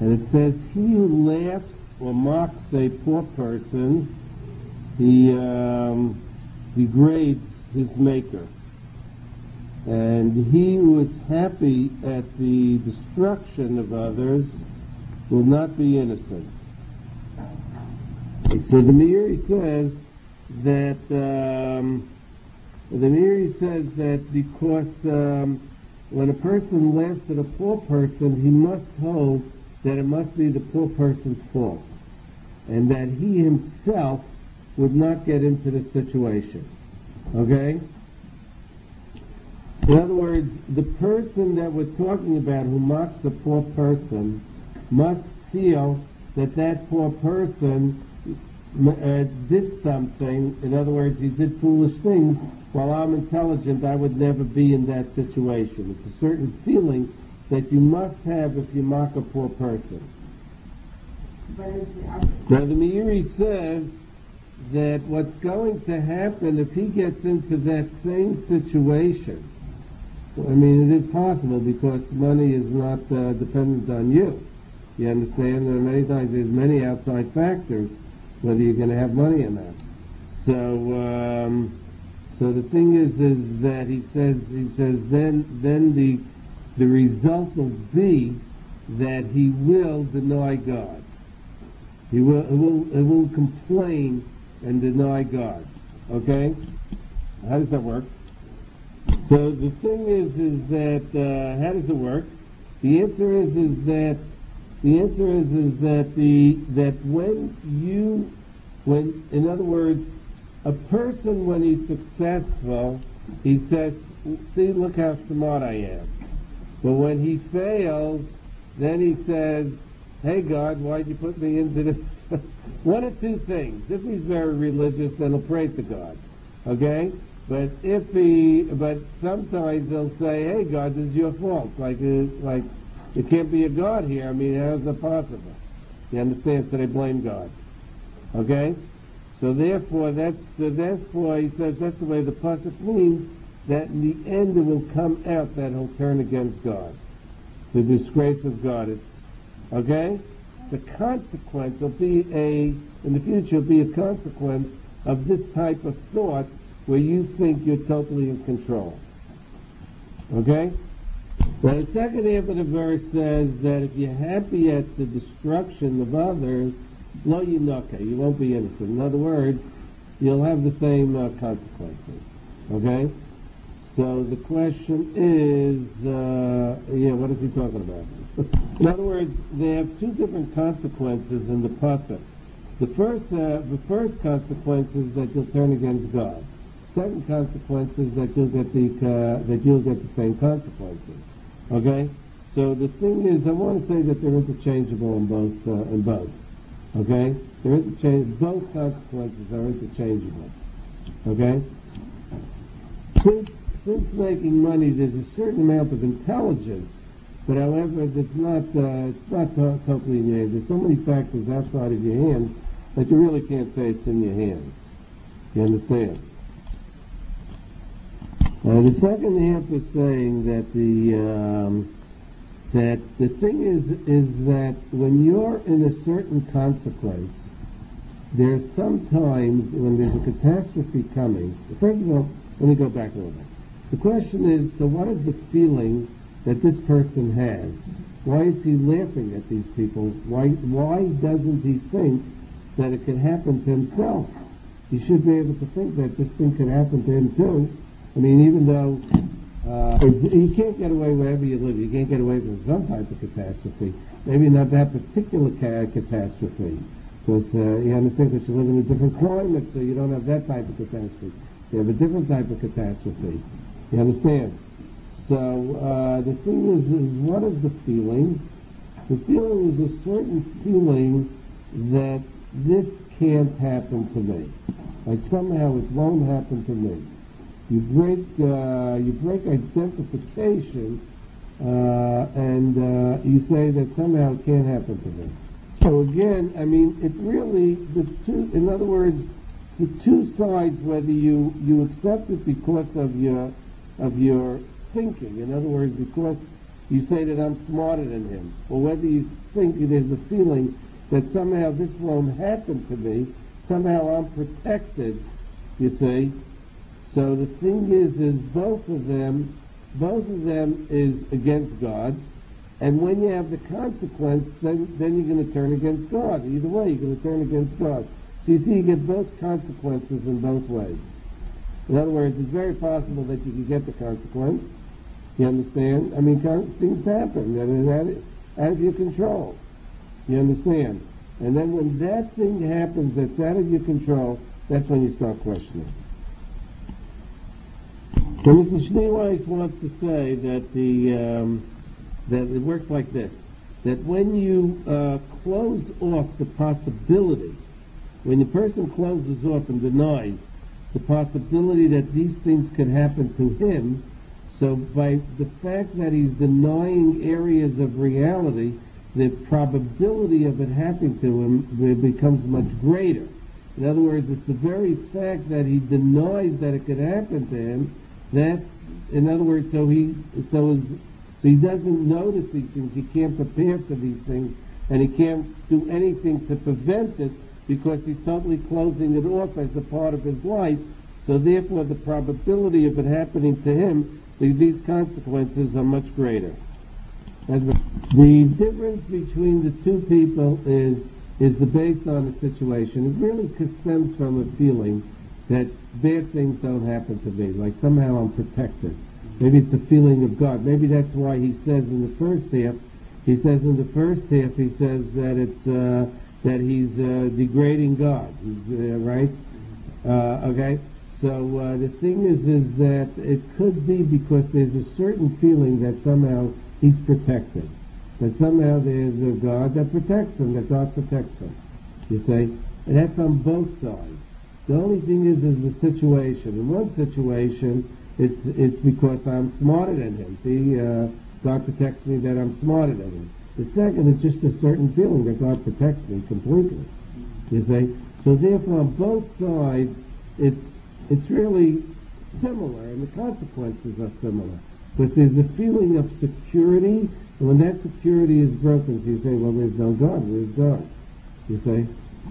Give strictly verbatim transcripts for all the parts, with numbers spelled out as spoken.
And it says, he who laughs or mocks a poor person, he um, degrades his maker. And he who is happy at the destruction of others will not be innocent. So the Meiri says that um, the Meiri says that because um, when a person laughs at a poor person, he must hold that it must be the poor person's fault, and that he himself would not get into the situation. Okay? In other words, the person that we're talking about who mocks a poor person must feel that that poor person uh, did something. In other words, he did foolish things. While I'm intelligent, I would never be in that situation. It's a certain feeling that you must have if you mock a poor person. Now the Meiri says that what's going to happen if he gets into that same situation, I mean, it is possible because money is not uh, dependent on you. You understand? And many times there's many outside factors whether you're going to have money or not. So, um, so the thing is, is that he says, he says, then, then the the result will be that he will deny God. He will, he will, he will complain and deny God. Okay? How does that work? So the thing is, is that uh, how does it work? The answer is, is that the answer is, is that the that when you, when in other words, a person when he's successful, he says, "See, look how smart I am." But when he fails, then he says, "Hey God, why'd you put me into this?" One of two things. If he's very religious, then he'll pray to God. Okay? But if he, but sometimes they'll say, "Hey God, this is your fault." Like, uh, like, it can't be a God here. I mean, how's that possible? You understand? So they blame God. Okay? So therefore, that's, so therefore he says that's the way the pasuk means that in the end it will come out that he'll turn against God. It's a disgrace of God. It's, okay? It's a consequence. It'll be a, in the future, it'll be a consequence of this type of thought where you think you're totally in control. Okay? Well, the second half of the verse says that if you're happy at the destruction of others, lo yinoka, you won't be innocent. In other words, you'll have the same uh, consequences. Okay? So the question is, uh, yeah, what is he talking about? In other words, they have two different consequences in the pasuk. The first, uh, the first consequence is that you'll turn against God. Second consequence is that you'll get the uh, that you'll get the same consequences. Okay, so the thing is, I want to say that they're interchangeable in both. Uh, in both. Okay, they're interchangeable. Both consequences are interchangeable. Okay, since since making money, there's a certain amount of intelligence, but however, it's not uh, it's not to- totally in your hands. There's so many factors outside of your hands that you really can't say it's in your hands. You understand? Uh, the second half is saying that the um, that the thing is is that when you're in a certain consequence, there's sometimes when there's a catastrophe coming. First of all, let me go back a little bit. The question is, so what is the feeling that this person has? Why is he laughing at these people? Why why doesn't he think that it could happen to himself? He should be able to think that this thing could happen to him too. I mean, even though uh, you can't get away wherever you live, you can't get away from some type of catastrophe. Maybe not that particular ca- catastrophe, because uh, you understand that you live in a different climate, so you don't have that type of catastrophe. You have a different type of catastrophe. You understand? So uh, the thing is, is what is the feeling? The feeling is a certain feeling that this can't happen to me. Like somehow it won't happen to me. You break, uh, you break identification, uh, and uh, you say that somehow it can't happen to me. So again, I mean, it really, the two, in other words, the two sides, whether you, you accept it because of your, of your thinking, in other words, because you say that I'm smarter than him, or whether you think there's a feeling that somehow this won't happen to me, somehow I'm protected, you see. So the thing is, is both of them, both of them is against God, and when you have the consequence, then, then you're going to turn against God. Either way, you're going to turn against God. So you see, you get both consequences in both ways. In other words, it's very possible that you can get the consequence. You understand? I mean, things happen that are out of, out of your control. You understand? And then when that thing happens that's out of your control, that's when you start questioning. So Mister Schneeweiss wants to say that the um, that it works like this: that when you uh, close off the possibility, when the person closes off and denies the possibility that these things could happen to him, so by the fact that he's denying areas of reality, the probability of it happening to him becomes much greater. In other words, it's the very fact that he denies that it could happen to him that, in other words, so he so is so he doesn't notice these things. He can't prepare for these things, and he can't do anything to prevent it because he's totally closing it off as a part of his life. So therefore, the probability of it happening to him, these consequences are much greater. The difference between the two people is is the based on the situation. It really stems from a feeling that bad things don't happen to me, like somehow I'm protected. Maybe it's a feeling of God. Maybe that's why he says in the first half, he says in the first half, he says that it's uh, that he's uh, degrading God. He's uh, right, uh, okay. So uh, the thing is, is that it could be because there's a certain feeling that somehow he's protected, that somehow there's a God that protects him, that God protects him. You say, and that's on both sides. The only thing is, is the situation. In one situation, it's it's because I'm smarter than him. See, uh, God protects me that I'm smarter than him. The second, it's just a certain feeling that God protects me completely. You see, so therefore, on both sides, it's it's really similar, and the consequences are similar. Because there's a feeling of security, and when that security is broken, so you say, well, there's no God, where's God? You say?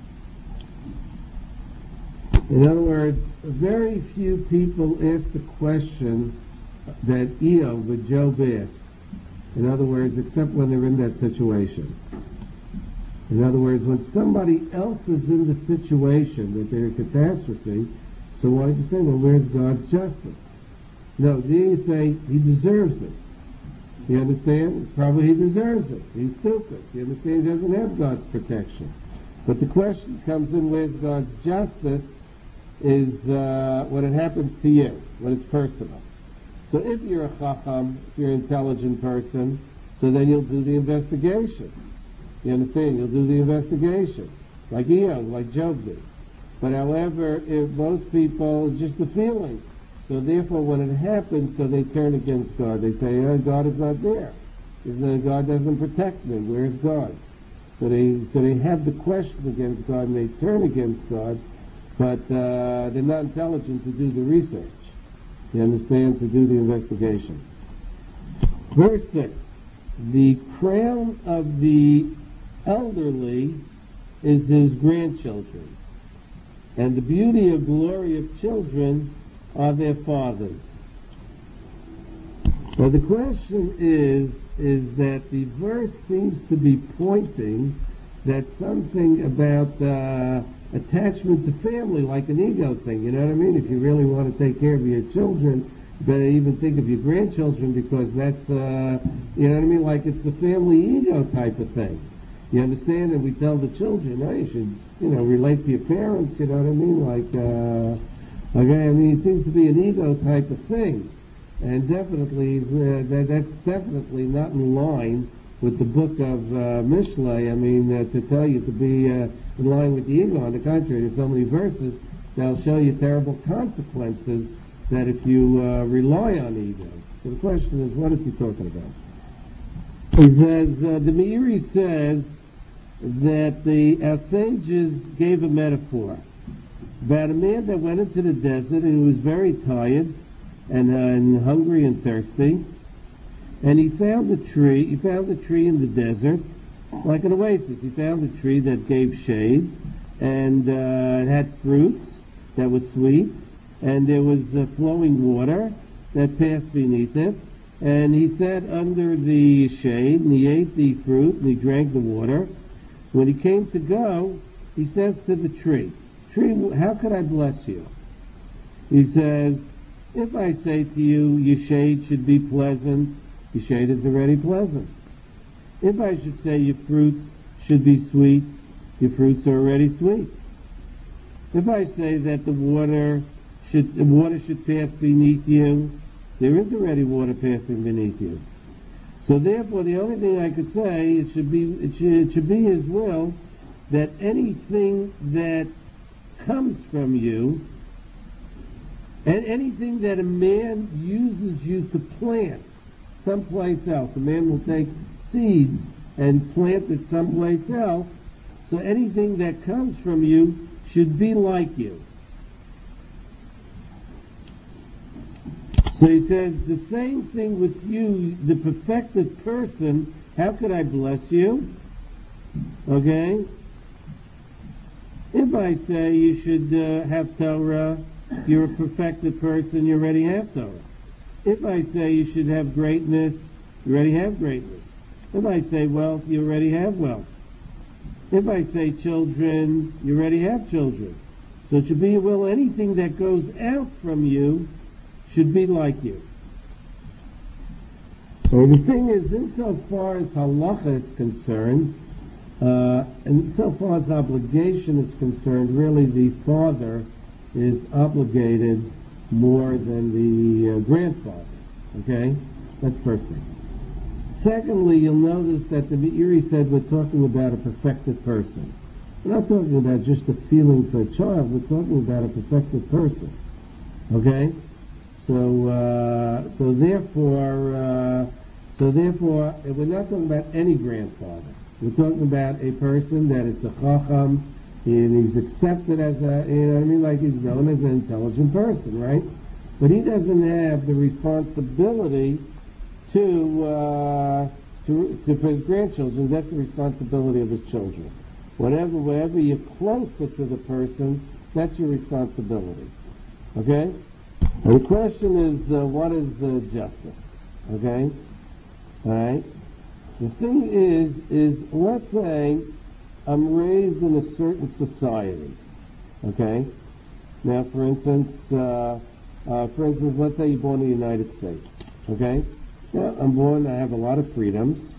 In other words, very few people ask the question that Eov, that Job asked. In other words, except when they're in that situation. In other words, when somebody else is in the situation that they're in catastrophe, so why don't you say, well, where's God's justice? No, then you say, he deserves it. You understand? Probably he deserves it. He's stupid. You understand? He doesn't have God's protection. But the question comes in, where's God's justice, is uh, when it happens to you, when it's personal. So if you're a chacham, if you're an intelligent person, so then you'll do the investigation. You understand? You'll do the investigation. Like Eov, like Job did. But however, if most people, it's just a feeling. So therefore, when it happens, so they turn against God. They say, oh, God is not there. God doesn't protect me. Where's God? So they so they have the question against God, and they turn against God, but uh, they're not intelligent to do the research. You understand? To do the investigation. Verse six. The crown of the elderly is his grandchildren, and the beauty of glory of children are their fathers. Well, the question is, is that the verse seems to be pointing that something about uh, attachment to family, like an ego thing, you know what I mean? If you really want to take care of your children, you better even think of your grandchildren, because that's, uh, you know what I mean? Like it's the family ego type of thing. You understand? And we tell the children, oh, you should, you know, relate to your parents, you know what I mean? Like, uh, Okay, I mean, it seems to be an ego type of thing, and definitely uh, that, that's definitely not in line with the book of uh, Mishlei. I mean, uh, to tell you to be uh, in line with the ego. On the contrary, there's so many verses that'll show you terrible consequences that if you uh, rely on ego. So the question is, what is he talking about? He says, uh, the Meiri says that the our sages gave a metaphor about a man that went into the desert and he was very tired and, uh, and hungry and thirsty. And he found a tree, he found a tree in the desert, like an oasis. He found a tree that gave shade, and uh, it had fruits that was sweet, and there was uh, flowing water that passed beneath it. And he sat under the shade, and he ate the fruit, and he drank the water. When he came to go, he says to the tree, "Tree, how could I bless you?" He says, "If I say to you, your shade should be pleasant, your shade is already pleasant. If I should say your fruits should be sweet, your fruits are already sweet. If I say that the water should the water should pass beneath you, there is already water passing beneath you. So therefore, the only thing I could say, it should be it should, it should be His will that anything that comes from you, and anything that a man uses you to plant someplace else, a man will take seeds and plant it someplace else, so anything that comes from you should be like you." So he says, the same thing with you, the perfected person. How could I bless you? Okay? If I say you should uh, have Torah, you're a perfected person, you already have Torah. If I say you should have greatness, you already have greatness. If I say wealth, you already have wealth. If I say children, you already have children. So it should be your will, anything that goes out from you should be like you. So the thing is, insofar as halacha is concerned, uh, and insofar as obligation is concerned, really the father is obligated more than the uh, grandfather. Okay? That's the first thing. Secondly, you'll notice that the Meiri said we're talking about a perfected person. We're not talking about just a feeling for a child, we're talking about a perfected person. Okay? So, uh, so therefore, uh, so therefore, we're not talking about any grandfather. We're talking about a person that it's a chacham, and he's accepted as a, you know what I mean, like he's known as an intelligent person, right? But he doesn't have the responsibility to, uh, to, to for his grandchildren. That's the responsibility of his children. Whatever, wherever you're closer to the person, that's your responsibility. Okay? And the question is, uh, what is uh, justice? Okay? All right? The thing is, is let's say I'm raised in a certain society. Okay? Now, for instance, uh, uh, for instance, let's say you're born in the United States. Okay? Now, I'm born, I have a lot of freedoms,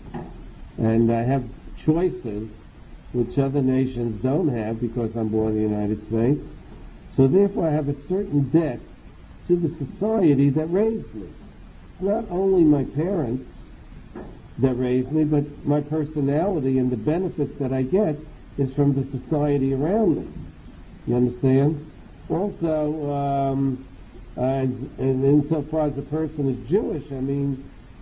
and I have choices which other nations don't have because I'm born in the United States. So therefore, I have a certain debt to the society that raised me. It's not only my parents that raised me, but my personality and the benefits that I get is from the society around me. You understand? Also, um, as, and insofar as a person is Jewish, I mean,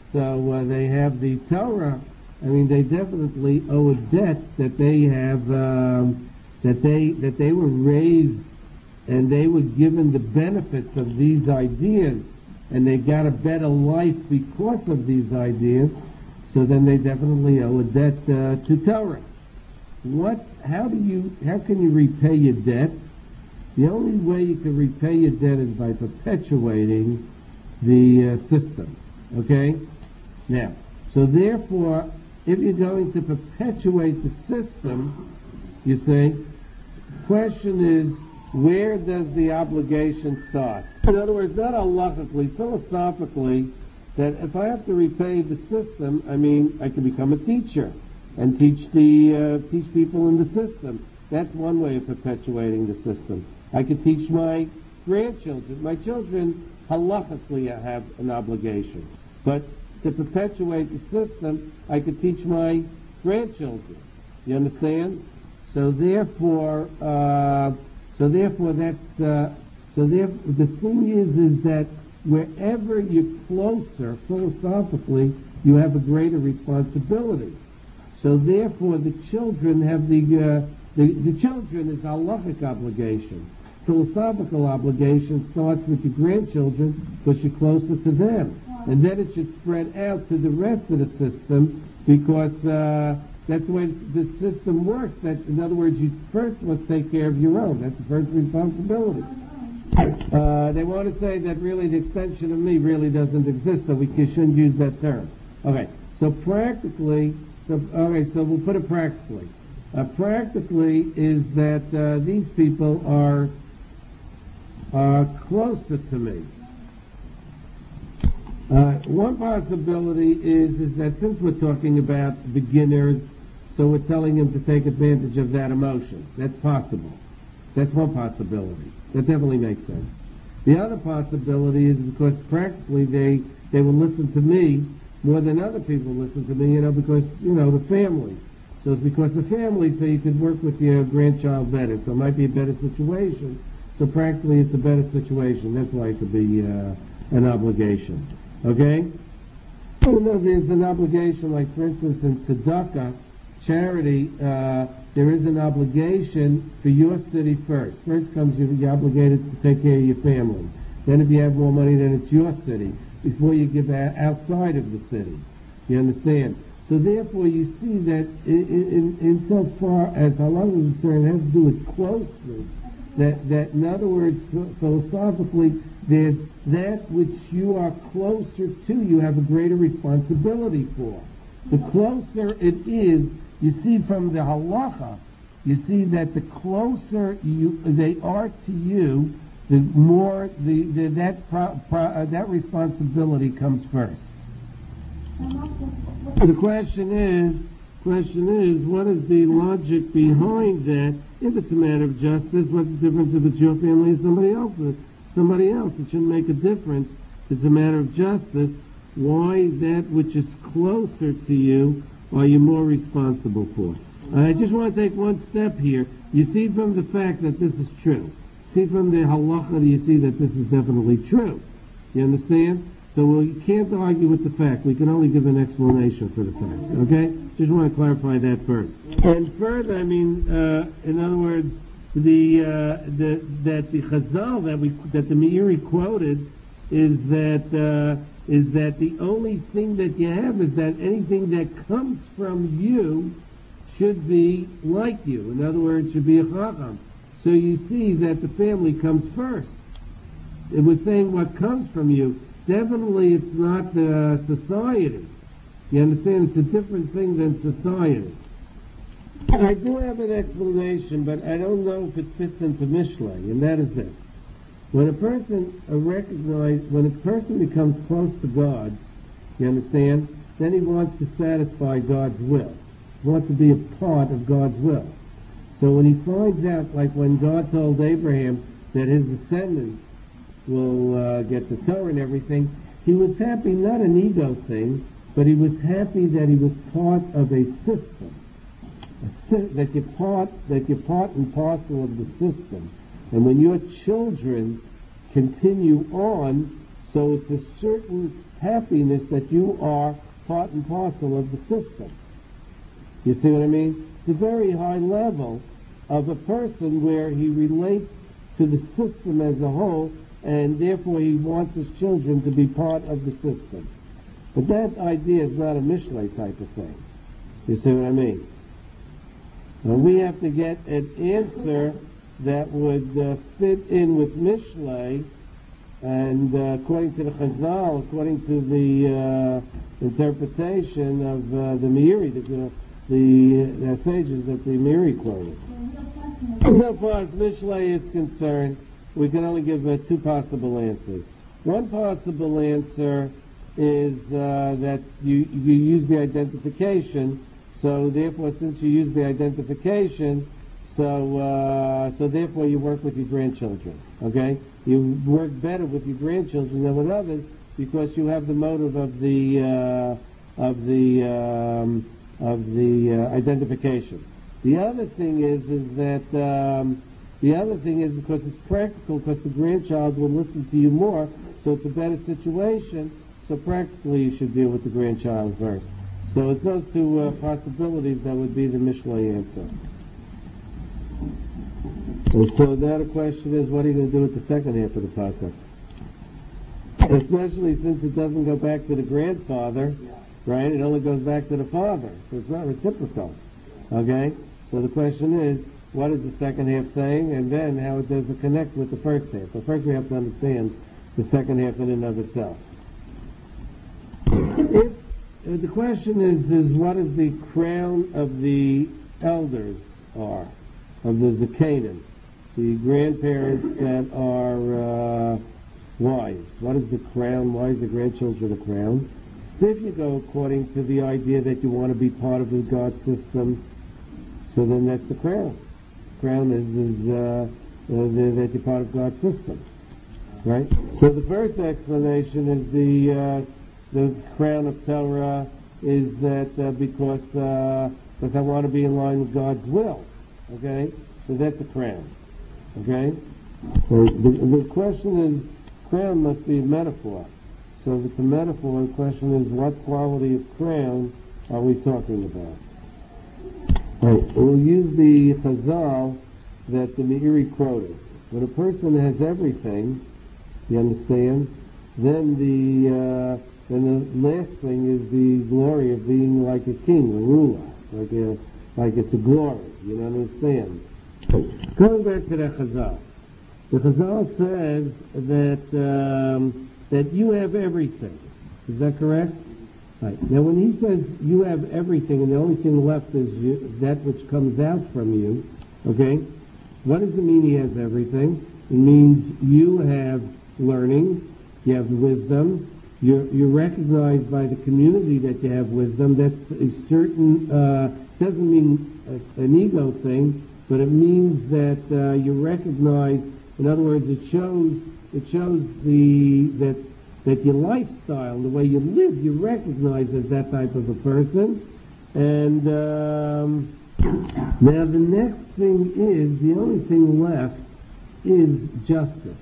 so uh, they have the Torah. I mean, they definitely owe a debt that they have, um, that they that they were raised and they were given the benefits of these ideas, and they got a better life because of these ideas, so then they definitely owe a debt uh, to Torah. What's, how do you, how can you repay your debt? The only way you can repay your debt is by perpetuating the uh, system. Okay? Now, so therefore, if you're going to perpetuate the system, you say, question is, where does the obligation start? In other words, not halachically, philosophically, that if I have to repay the system, I mean, I can become a teacher and teach the uh, teach people in the system. That's one way of perpetuating the system. I could teach my grandchildren. My children halachically have an obligation, but to perpetuate the system, I could teach my grandchildren. You understand? So therefore. Uh, So therefore, that's uh, so. Therefore, the thing is, is that wherever you're closer philosophically, you have a greater responsibility. So therefore, the children have the uh, the, the children is halachic obligation. Philosophical obligation starts with your grandchildren because you're closer to them. and then it should spread out to the rest of the system, because uh, that's the way the system works. That, in other words, you first must take care of your own. That's the first responsibility. Uh, they want to say that really the extension of me really doesn't exist, so we shouldn't use that term. Okay, so practically, so okay, so we'll put it practically. Uh, practically is that uh, these people are uh, closer to me. Uh, one possibility is is that since we're talking about beginners, so we're telling them to take advantage of that emotion. That's possible. That's one possibility. That definitely makes sense. The other possibility is because practically they, they will listen to me more than other people listen to me, you know, because, you know, the family. So it's because the family, so you could work with your grandchild better. So it might be a better situation. So practically it's a better situation. That's why it could be uh, an obligation. Okay? Even though there's an obligation, like for instance in tzedakah, charity, uh, there is an obligation for your city first. First comes you, you're obligated to take care of your family. Then if you have more money, then it's your city, before you give out outside of the city. You understand? So therefore you see that in, in, in so far as Allah is concerned, it has to do with closeness. That, that in other words, philosophically, there's that which you are closer to, you have a greater responsibility for. The closer it is, you see from the halacha, you see that the closer you they are to you, the more the, the that pro, pro, uh, that responsibility comes first. The question is, question is, what is the logic behind that? If it's a matter of justice, what's the difference if it's your family or somebody else's? Somebody else, it shouldn't make a difference. If it's a matter of justice, why that which is closer to you are you more responsible for? I just want to take one step here. You see from the fact that this is true. See from the halacha, you see that this is definitely true. You understand? So we can't argue with the fact. We can only give an explanation for the fact. Okay? Just want to clarify that first. And further, I mean, uh, in other words, the, uh, the that the Chazal that we that the Meiri quoted is that uh, is that the only thing that you have is that anything that comes from you should be like you. In other words, should be a chacham. So you see that the family comes first. It was saying what comes from you. Definitely it's not uh, society. You understand? It's a different thing than society. I do have an explanation, but I don't know if it fits into Mishlei, and that is this. When a person uh, recognize, when a person becomes close to God, you understand, then he wants to satisfy God's will. He wants to be a part of God's will. So when he finds out, like when God told Abraham that his descendants will uh, get the Torah and everything, he was happy, not an ego thing, but he was happy that he was part of a system. A si- that you're part, that you're part and parcel of the system. And when your children continue on, so it's a certain happiness that you are part and parcel of the system. You see what I mean? It's a very high level of a person where he relates to the system as a whole, and therefore he wants his children to be part of the system. But that idea is not a Mishlei type of thing. You see what I mean? Now we have to get an answer that would uh, fit in with Mishlei, and uh, according to the Chazal, according to the uh, interpretation of uh, the Meiri, the, the uh, sages that the Meiri quoted. So far as Mishlei is concerned, we can only give uh, two possible answers. One possible answer is uh, that you, you use the identification, so therefore since you use the identification, so uh, so therefore you work with your grandchildren, okay? You work better with your grandchildren than with others because you have the motive of the uh, of the um, of the uh, identification. The other thing is is that um, the other thing is because it's practical, because the grandchild will listen to you more, so it's a better situation. So practically, you should deal with the grandchild first. So it's those two uh, possibilities that would be the Mishlei answer. And so now the question is, what are you going to do with the second half of the pasuk? especially since it doesn't go back to the grandfather, right? It only goes back to the father, so it's not reciprocal. Okay? So the question is, what is the second half saying, and then how it does it connect with the first half? But first we have to understand the second half in and of itself. If, if the question is, is what is the crown of the elders are, of the Zakanim, the grandparents that are uh, wise? What is the crown? Why is the grandchildren a crown? So if you go according to the idea that you want to be part of the God system, so then that's the crown. Crown is, is uh, uh, that you're part of God's system, right? So the first explanation is the uh, the crown of Torah is that uh, because uh, because I want to be in line with God's will, okay? So that's a crown, okay? So the, the question is, crown must be a metaphor. So if it's a metaphor, the question is, what quality of crown are we talking about? Right. We'll use the Chazal that the Meiri quoted. When a person has everything, you understand, then the uh, then the last thing is the glory of being like a king, a ruler, like a like it's a glory. You don't understand? Going back to the Chazal, the Chazal says that um, that you have everything. Is that correct? Right. Now, when he says you have everything and the only thing left is you, that which comes out from you, okay, what does it mean he has everything? It means you have learning, you have wisdom, you're, you're recognized by the community that you have wisdom. That's a certain, uh, doesn't mean a, an ego thing, but it means that uh, you recognize, in other words, it shows, it shows the, that that your lifestyle, the way you live, you recognize as that type of a person. And um, now the next thing is, the only thing left is justice.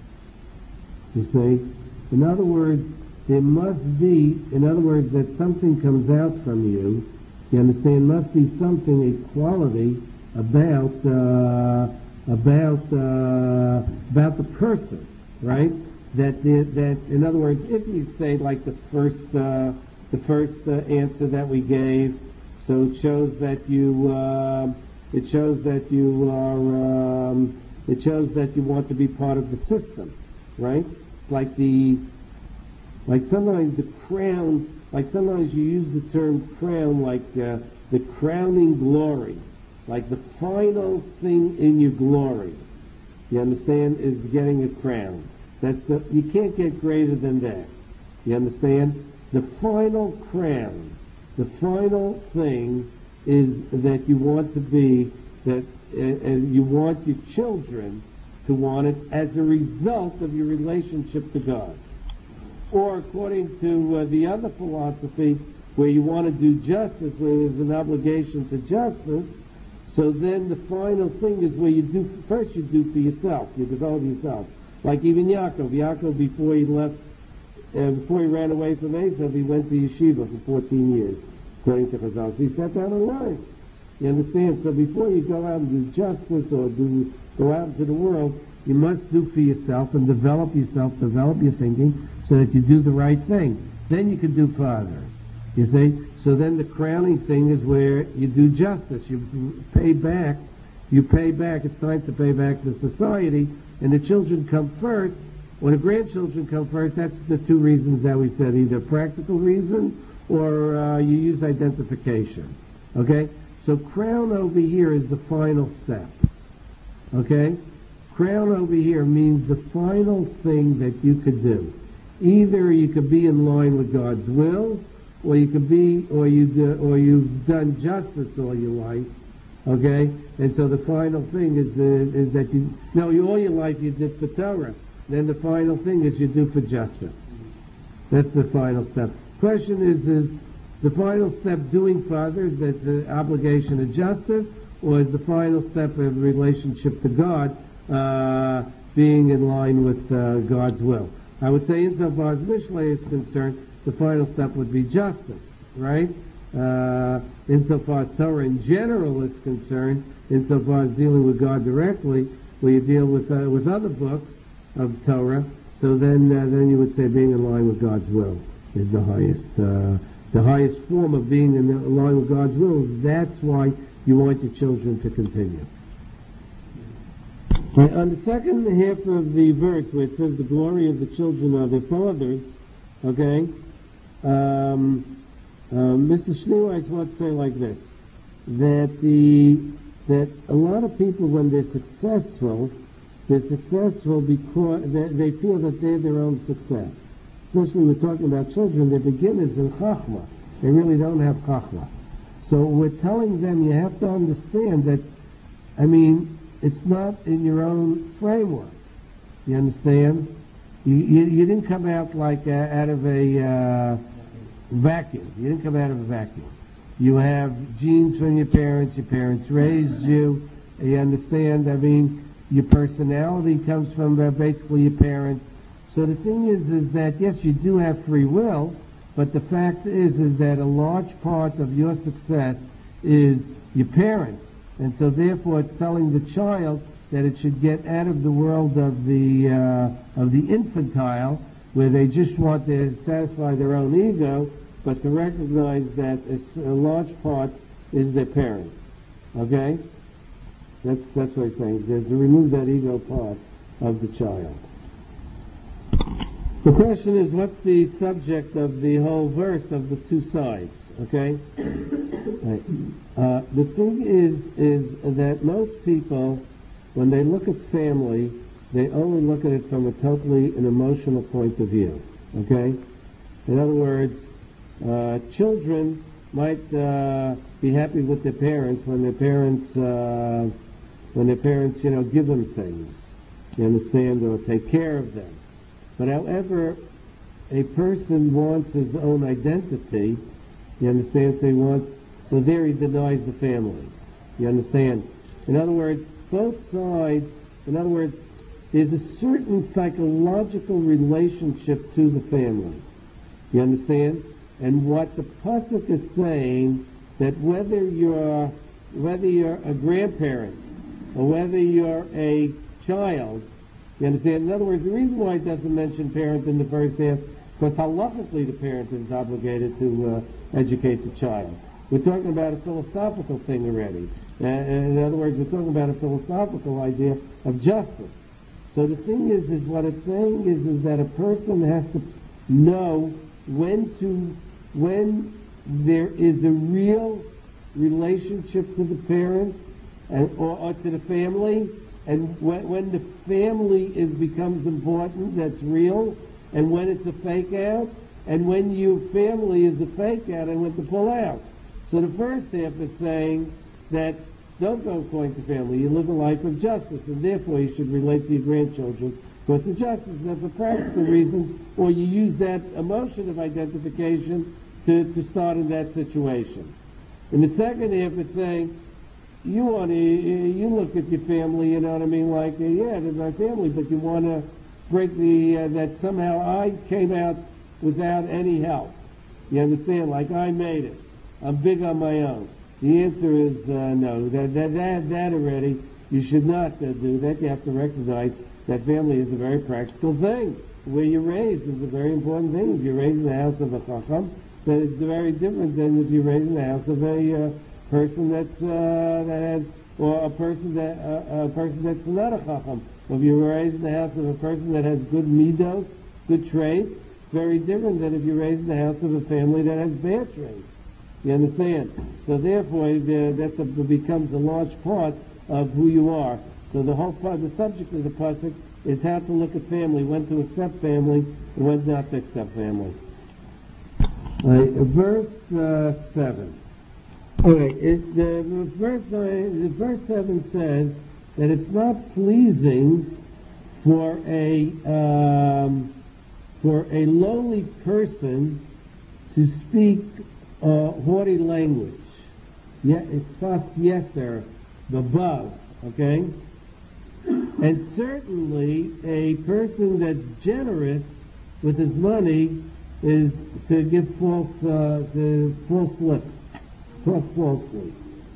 You see? In other words, there must be, in other words, that something comes out from you, you understand, must be something, a quality about, uh, about, uh, about the person, right? That, the, that, in other words, if you say like the first, uh, the first uh, answer that we gave, so it shows that you, uh, it shows that you are, um, it shows that you want to be part of the system, right? It's like the, like sometimes the crown, like sometimes you use the term crown, like uh, the crowning glory, like the final thing in your glory. You understand? Is getting a crown. That's the, you can't get greater than that. You understand? The final crown, the final thing is that you want to be, that uh, and you want your children to want it as a result of your relationship to God. Or according to uh, the other philosophy, where you want to do justice, where there's an obligation to justice, so then the final thing is where you do, first you do for yourself, you develop yourself. Like even Yaakov. Yaakov, before he left, uh, before he ran away from Esav, he went to yeshiva for fourteen years, according to Chazal. So he sat down and learned. You understand? So before you go out and do justice or do go out into the world, you must do for yourself and develop yourself, develop your thinking, so that you do the right thing. Then you can do for others. You see? So then the crowning thing is where you do justice. You pay back. You pay back. It's time to pay back to society. And the children come first. When the grandchildren come first, that's the two reasons that we said, either practical reason or uh, you use identification. Okay? So crown over here is the final step. Okay? Crown over here means the final thing that you could do. Either you could be in line with God's will, or you could be, or you do, or you've done justice all your life. Okay, and so the final thing is the is that you no, you all your life you did for Torah. Then the final thing is you do for justice. That's the final step. Question is is the final step doing for others? That's the obligation of justice, or is the final step of relationship to God uh, being in line with uh, God's will? I would say, insofar as Mishlei is concerned, the final step would be justice, right? Uh, insofar as Torah in general is concerned, insofar as dealing with God directly, where you deal with uh, with other books of Torah, So then, uh, then you would say being in line with God's will is the highest, uh, the highest form of being in line with God's will. Is that's why you want your children to continue. Right, on the second half of the verse, where it says the glory of the children of their fathers, okay, um, uh, Mister Schneeweiss wants to say like this, that the that a lot of people, when they're successful, they're successful because they, they feel that they're their own success. Especially we're talking about children, they're beginners in Chachma. They really don't have Chachma. So we're telling them you have to understand that, I mean, it's not in your own framework. You understand? You, you, you didn't come out like uh, out of a uh, vacuum. You didn't come out of a vacuum. You have genes from your parents. Your parents raised you. You understand? I mean, your personality comes from uh, basically your parents. So the thing is, is that yes, you do have free will, but the fact is, is that a large part of your success is your parents. And so therefore it's telling the child that it should get out of the world of the uh, of the infantile, where they just want to satisfy their own ego, but to recognize that a, a large part is their parents. Okay? That's that's what he's saying, to, to remove that ego part of the child. The question is, what's the subject of the whole verse of the two sides? Okay? Right. Uh, the thing is, is that most people, when they look at family, they only look at it from a totally an emotional point of view. Okay? In other words, uh, children might uh, be happy with their parents when their parents, uh, when their parents, you know, give them things. You understand, or take care of them. But however, a person wants his own identity. You understand? So he wants, so there he denies the family. You understand? In other words, both sides, in other words, there's a certain psychological relationship to the family. You understand? And what the pasuk is saying, that whether you're, whether you're a grandparent or whether you're a child, you understand? In other words, the reason why it doesn't mention parent in the first half, because halachically the parent is obligated to uh, educate the child. We're talking about a philosophical thing already. Uh, in other words, we're talking about a philosophical idea of justice. So the thing is, is what it's saying is, is that a person has to know when to, when there is a real relationship to the parents and or, or to the family, and when, when the family is becomes important, that's real, and when it's a fake out, and when your family is a fake out and when to pull out. So the first half is saying that don't go according to family. You live a life of justice, and therefore you should relate to your grandchildren because of justice, and for practical reasons, or you use that emotion of identification to, to start in that situation. In the second half, it's saying, you want to, you look at your family, you know what I mean, like, uh, yeah, they're my family, but you want to break the, uh, that somehow I came out without any help. You understand? Like I made it. I'm big on my own. The answer is uh, no. That, that, that, that already, you should not uh, do that. You have to recognize that family is a very practical thing. Where you're raised is a very important thing. If you're raised in the house of a chacham, then it's very different than if you're raised in the house of a uh, person that's uh, that has, or a person that uh, a person that's not a chacham. Or if you're raised in the house of a person that has good midos, good traits, very different than if you're raised in the house of a family that has bad traits. You understand? So therefore, the, that's a, becomes a large part of who you are. So the whole part, the subject of the pasuk is how to look at family, when to accept family, and when not to accept family. Right, verse uh, seven. Okay, it, the, the verse uh, the verse seven says that it's not pleasing for a um, for a lowly person to speak uh, haughty language. Yeah, it's fas yeser, the bug. Okay, and certainly a person that's generous with his money is to give false uh, the false lips. Talk falsely.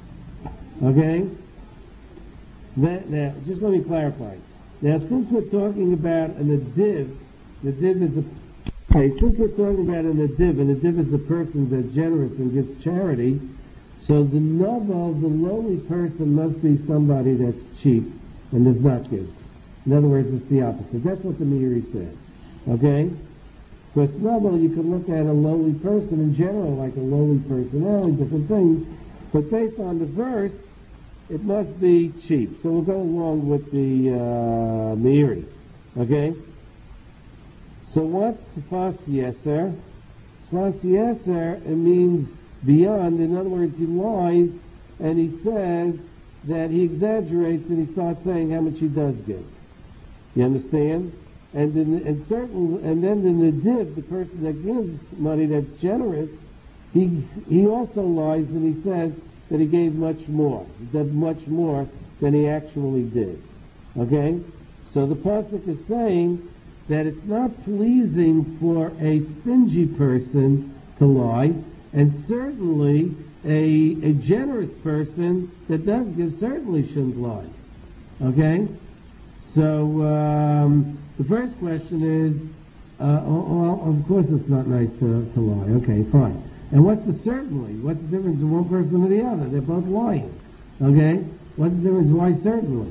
Okay? That, now, just let me clarify. Now, since we're talking about an adiv Nadiv is a... Okay, since we're talking about a Nadiv, a Nadiv is a person that's generous and gives charity, so the novel, the lowly person, must be somebody that's cheap and does not give. In other words, it's the opposite. That's what the Meiri says. Okay? Because novel, you can look at a lowly person in general, like a lowly personality, different things, but based on the verse, it must be cheap. So we'll go along with the uh, Meiri. Okay? So what's Sfas Yeser? Sfas Yeser, it means beyond. In other words, he lies and he says that he exaggerates and he starts saying how much he does give. You understand? And in, and certain, and then the Nadiv, the person that gives money that's generous, he he also lies and he says that he gave much more. He did much more than he actually did. Okay? So the pasuk is saying that it's not pleasing for a stingy person to lie, and certainly a, a generous person that does give certainly shouldn't lie. Okay? So um, the first question is, uh, well, of course it's not nice to, to lie. Okay, fine. And what's the certainly? What's the difference in one person or the other? They're both lying. Okay? What's the difference? Why certainly?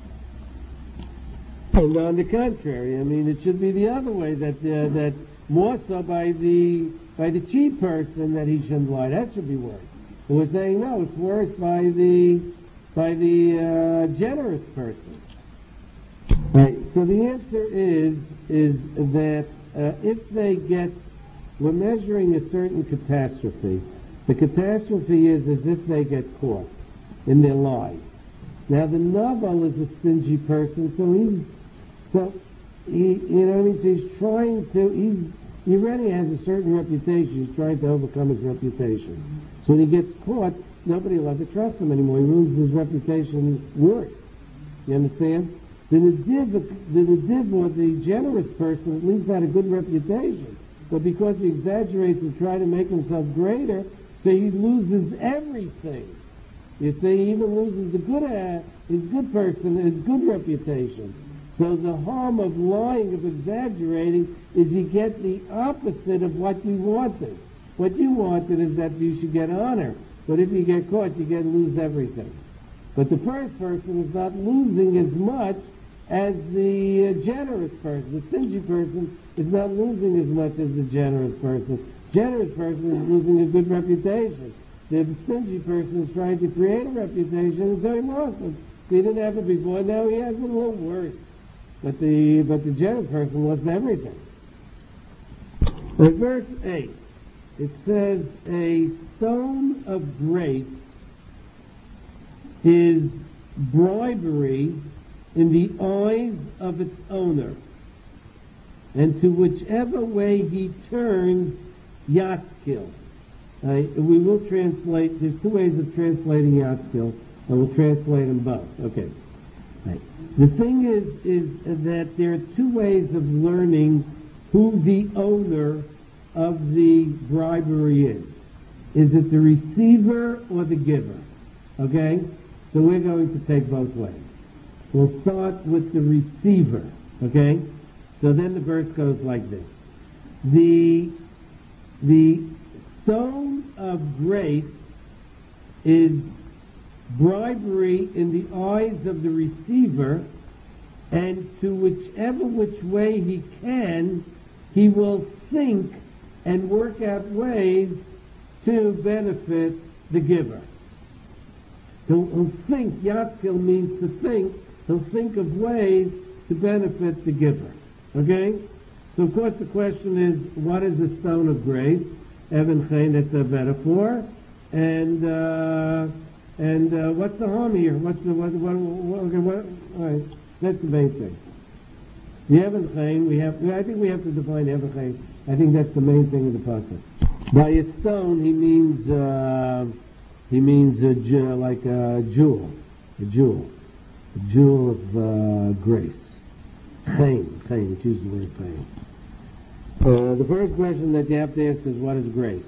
And on the contrary, I mean, it should be the other way, that uh, that more so by the by the cheap person that he shouldn't lie. That should be worse. But we're saying no, it's worse by the by the uh, generous person. Right. So the answer is is that uh, if they get, we're measuring a certain catastrophe. The catastrophe is as if they get caught in their lies. Now the Nabal is a stingy person, so he's so he you know what I mean. So he's trying to he's he already has a certain reputation. He's trying to overcome his reputation. So when he gets caught, nobody will ever trust him anymore. He loses his reputation worse. You understand? The Nadiv, the Nadiv, or the generous person, at least had a good reputation. But because he exaggerates and tries to make himself greater, so he loses everything. You see, he even loses the good, uh, his good person, his good reputation. So the harm of lying, of exaggerating, is you get the opposite of what you wanted. What you wanted is that you should get honor. But if you get caught, you get lose everything. But the first person is not losing as much as the uh, generous person. The stingy person is not losing as much as the generous person. Generous person is losing a good reputation. The stingy person is trying to create a reputation, and so he lost it. He didn't have it before, now he has it a little worse. But the but the generous person lost everything. In verse eight, it says, a stone of grace is bribery in the eyes of its owner, and to whichever way he turns, Yatskil. Uh, we will translate, there's two ways of translating Yatskil, and we'll translate them both. Okay. Right. The thing is, is that there are two ways of learning who the owner of the bribery is. Is it the receiver or the giver? Okay? So we're going to take both ways. We'll start with the receiver. Okay? So then the verse goes like this. The, the stone of grace is bribery in the eyes of the receiver, and to whichever which way he can, he will think and work out ways to benefit the giver. He'll, he'll think, Yaskil means to think, he'll think of ways to benefit the giver. Okay? So of course the question is, what is the stone of grace? Even Chain, that's a metaphor. And uh, and uh, what's the harm here? What's the what? What? what, okay, what all right, that's the main thing. The Even Chain, we have. I think we have to define Even Chain. I think that's the main thing of the pasuk. By a stone, he means uh, he means a ju- like a jewel, a jewel, a jewel of uh, grace. Chain, chain. Choose the word chain. Uh, the first question that you have to ask is, what is grace?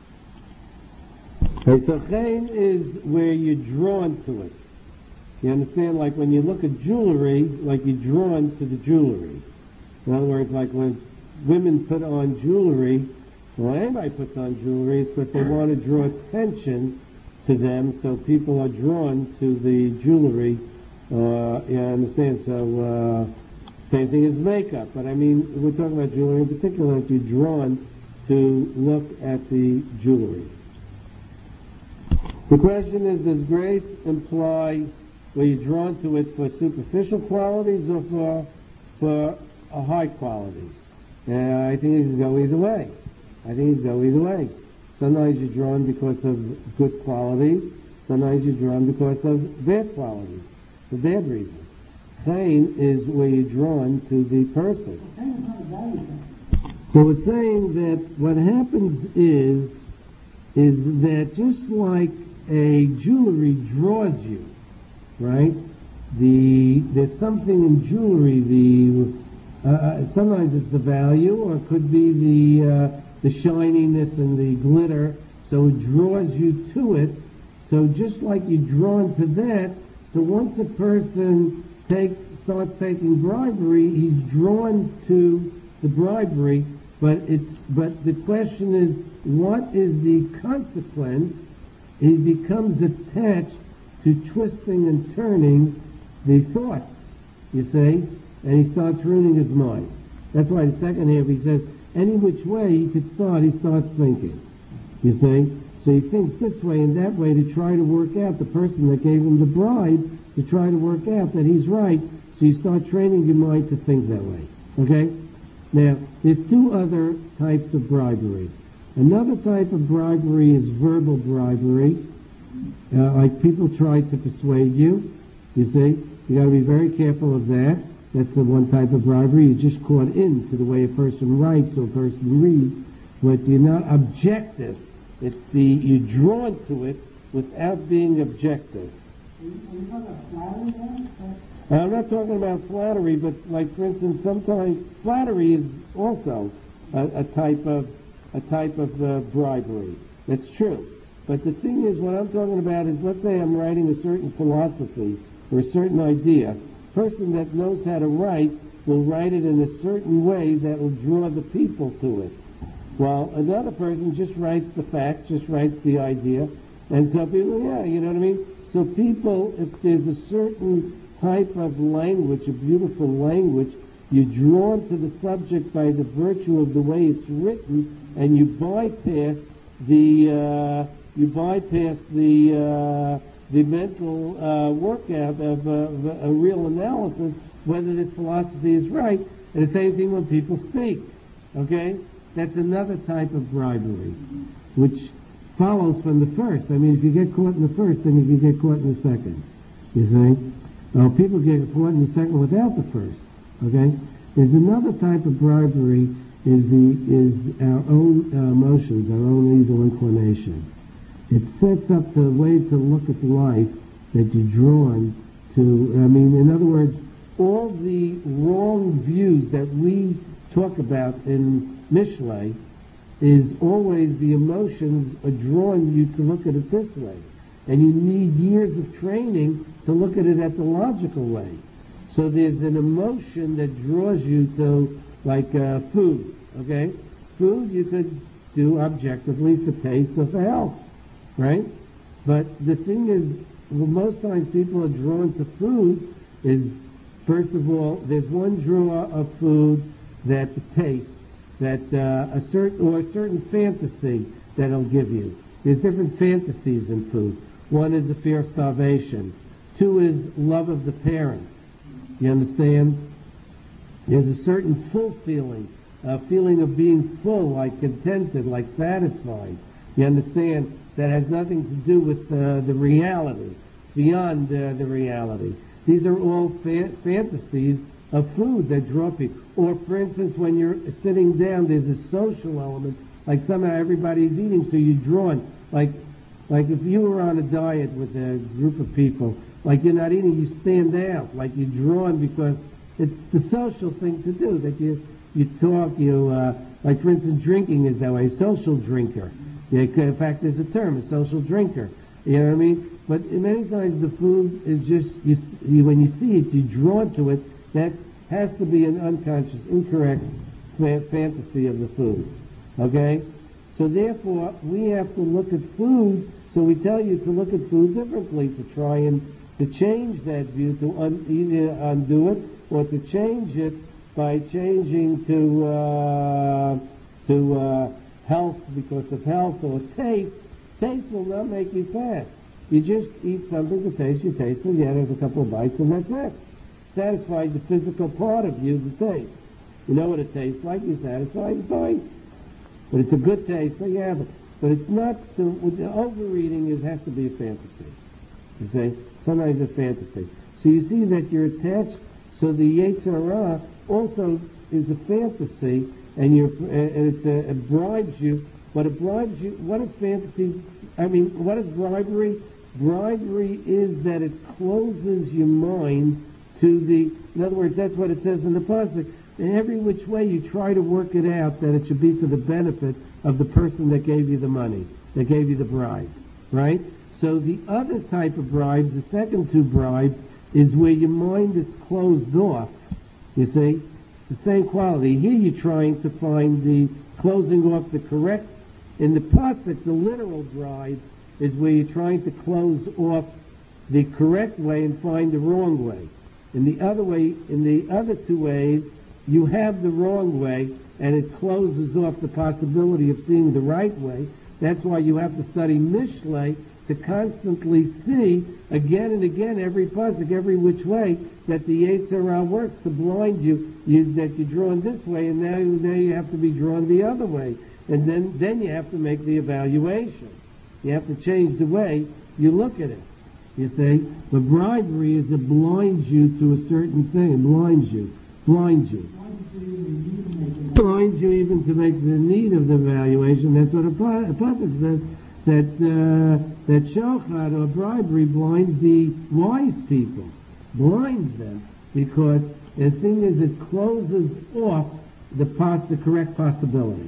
Okay, so chain is where you're drawn to it. You understand? Like when you look at jewelry, like you're drawn to the jewelry. In other words, like when women put on jewelry, or anybody puts on jewelry, it's because they want to draw attention to them, so people are drawn to the jewelry. Uh, yeah, I understand. So, uh, same thing as makeup. But I mean, we're talking about jewelry in particular, if you're drawn to look at the jewelry. The question is, does grace imply, were you drawn to it for superficial qualities or for, for uh, high qualities? Uh, I think it can go either way. I think it can go either way. Sometimes you're drawn because of good qualities. Sometimes you're drawn because of bad qualities, for bad reasons. Chayin is where you're drawn to the person. So it's saying that what happens is, is that just like a jewelry draws you, right? The there's something in jewelry. The uh, sometimes it's the value, or it could be the uh, the shininess and the glitter. So it draws you to it. So just like you're drawn to that, so once a person takes starts taking bribery, he's drawn to the bribery. But it's but the question is, what is the consequence? He becomes attached to twisting and turning the thoughts, you see, and he starts ruining his mind. That's why the second half he says, any which way he could start, he starts thinking, you see. So he thinks this way and that way to try to work out the person that gave him the bribe, to try to work out that he's right, so you start training your mind to think that way, okay? Now, there's two other types of bribery. Another type of bribery is verbal bribery. Uh, like people try to persuade you, you see. You got to be very careful of that. That's the one type of bribery. You're just caught into the way a person writes or a person reads, but you're not objective. It's the, you're drawn to it without being objective. Are you talking about flattery then? I'm not talking about flattery, but like for instance, sometimes flattery is also a, a type of a type of uh, bribery. That's true. But the thing is, what I'm talking about is, let's say I'm writing a certain philosophy or a certain idea. A person that knows how to write will write it in a certain way that will draw the people to it. While another person just writes the facts, just writes the idea, and so people, yeah, you know what I mean? So people, if there's a certain type of language, a beautiful language, you're drawn to the subject by the virtue of the way it's written, and you bypass the uh, you bypass the uh, the mental uh, workout of, uh, of a, a real analysis whether this philosophy is right. And the same thing when people speak. Okay, that's another type of bribery, which follows from the first. I mean, if you get caught in the first, then you can get caught in the second. You see. Now, people get caught in the second without the first. Okay? There's another type of bribery is the is our own uh, emotions, our own evil inclination. It sets up the way to look at life that you're drawn to. I mean, in other words, all the wrong views that we talk about in Mishlei is always the emotions are drawing you to look at it this way. And you need years of training to look at it at the logical way. So there's an emotion that draws you to, like uh, food, okay? Food you could do objectively for taste or for health, right? But the thing is, well, most times people are drawn to food is, first of all, there's one draw of food that the taste, that uh, a certain, or a certain fantasy that it'll give you. There's different fantasies in food. One is the fear of starvation. Two is love of the parent. You understand? There's a certain full feeling, a feeling of being full, like contented, like satisfied. You understand? That has nothing to do with uh, the reality. It's beyond uh, the reality. These are all fa- fantasies of food that draw people. Or, for instance, when you're sitting down, there's a social element, like somehow everybody's eating, so you're drawn. Like, like if you were on a diet with a group of people, like you're not eating, you stand out, like you're drawn because it's the social thing to do, that you, you talk, you, uh, like for instance, drinking is that way, social drinker. Yeah, in fact, there's a term, a social drinker. You know what I mean? But many times the food is just, you, you, when you see it, you're drawn to it. That has to be an unconscious, incorrect fa- fantasy of the food. Okay? So therefore, we have to look at food, so we tell you to look at food differently, to try and to change that view, to un- either undo it, or to change it by changing to uh, to uh, health because of health, or taste. Taste will not make you fat. You just eat something to taste, you taste it, you have a couple of bites, and that's it. Satisfy the physical part of you, the taste. You know what it tastes like, you're satisfied, fine. But it's a good taste, so you have it. But it's not, the, with the overeating, it has to be a fantasy. You see? Sometimes a fantasy. So you see that you're attached, so the Yetzer Hara also is a fantasy, and you're, and it's a, it bribes you, but it bribes you, what is fantasy? I mean, what is bribery? Bribery is that it closes your mind to the, in other words, that's what it says in the pasuk. In every which way you try to work it out that it should be for the benefit of the person that gave you the money, that gave you the bribe, right? So the other type of bribes, the second two bribes, is where your mind is closed off. You see? It's the same quality. Here you're trying to find the closing off the correct. In the pasuk, the literal bribe is where you're trying to close off the correct way and find the wrong way. In the other way, in the other two ways, you have the wrong way, and it closes off the possibility of seeing the right way. That's why you have to study Mishlei to constantly see again and again every pasuk, every which way that the Yetzer Hara works to blind you, you that you're drawn this way, and now, now you have to be drawn the other way. And then, then you have to make the evaluation. You have to change the way you look at it. You see? But bribery is it blinds you to a certain thing. It blinds you. Blinds you. Blinds you even to make the need of the evaluation. That's what a pasuk says. That uh, that shochet or bribery blinds the wise people. Blinds them. Because the thing is, it closes off the pos- the correct possibility.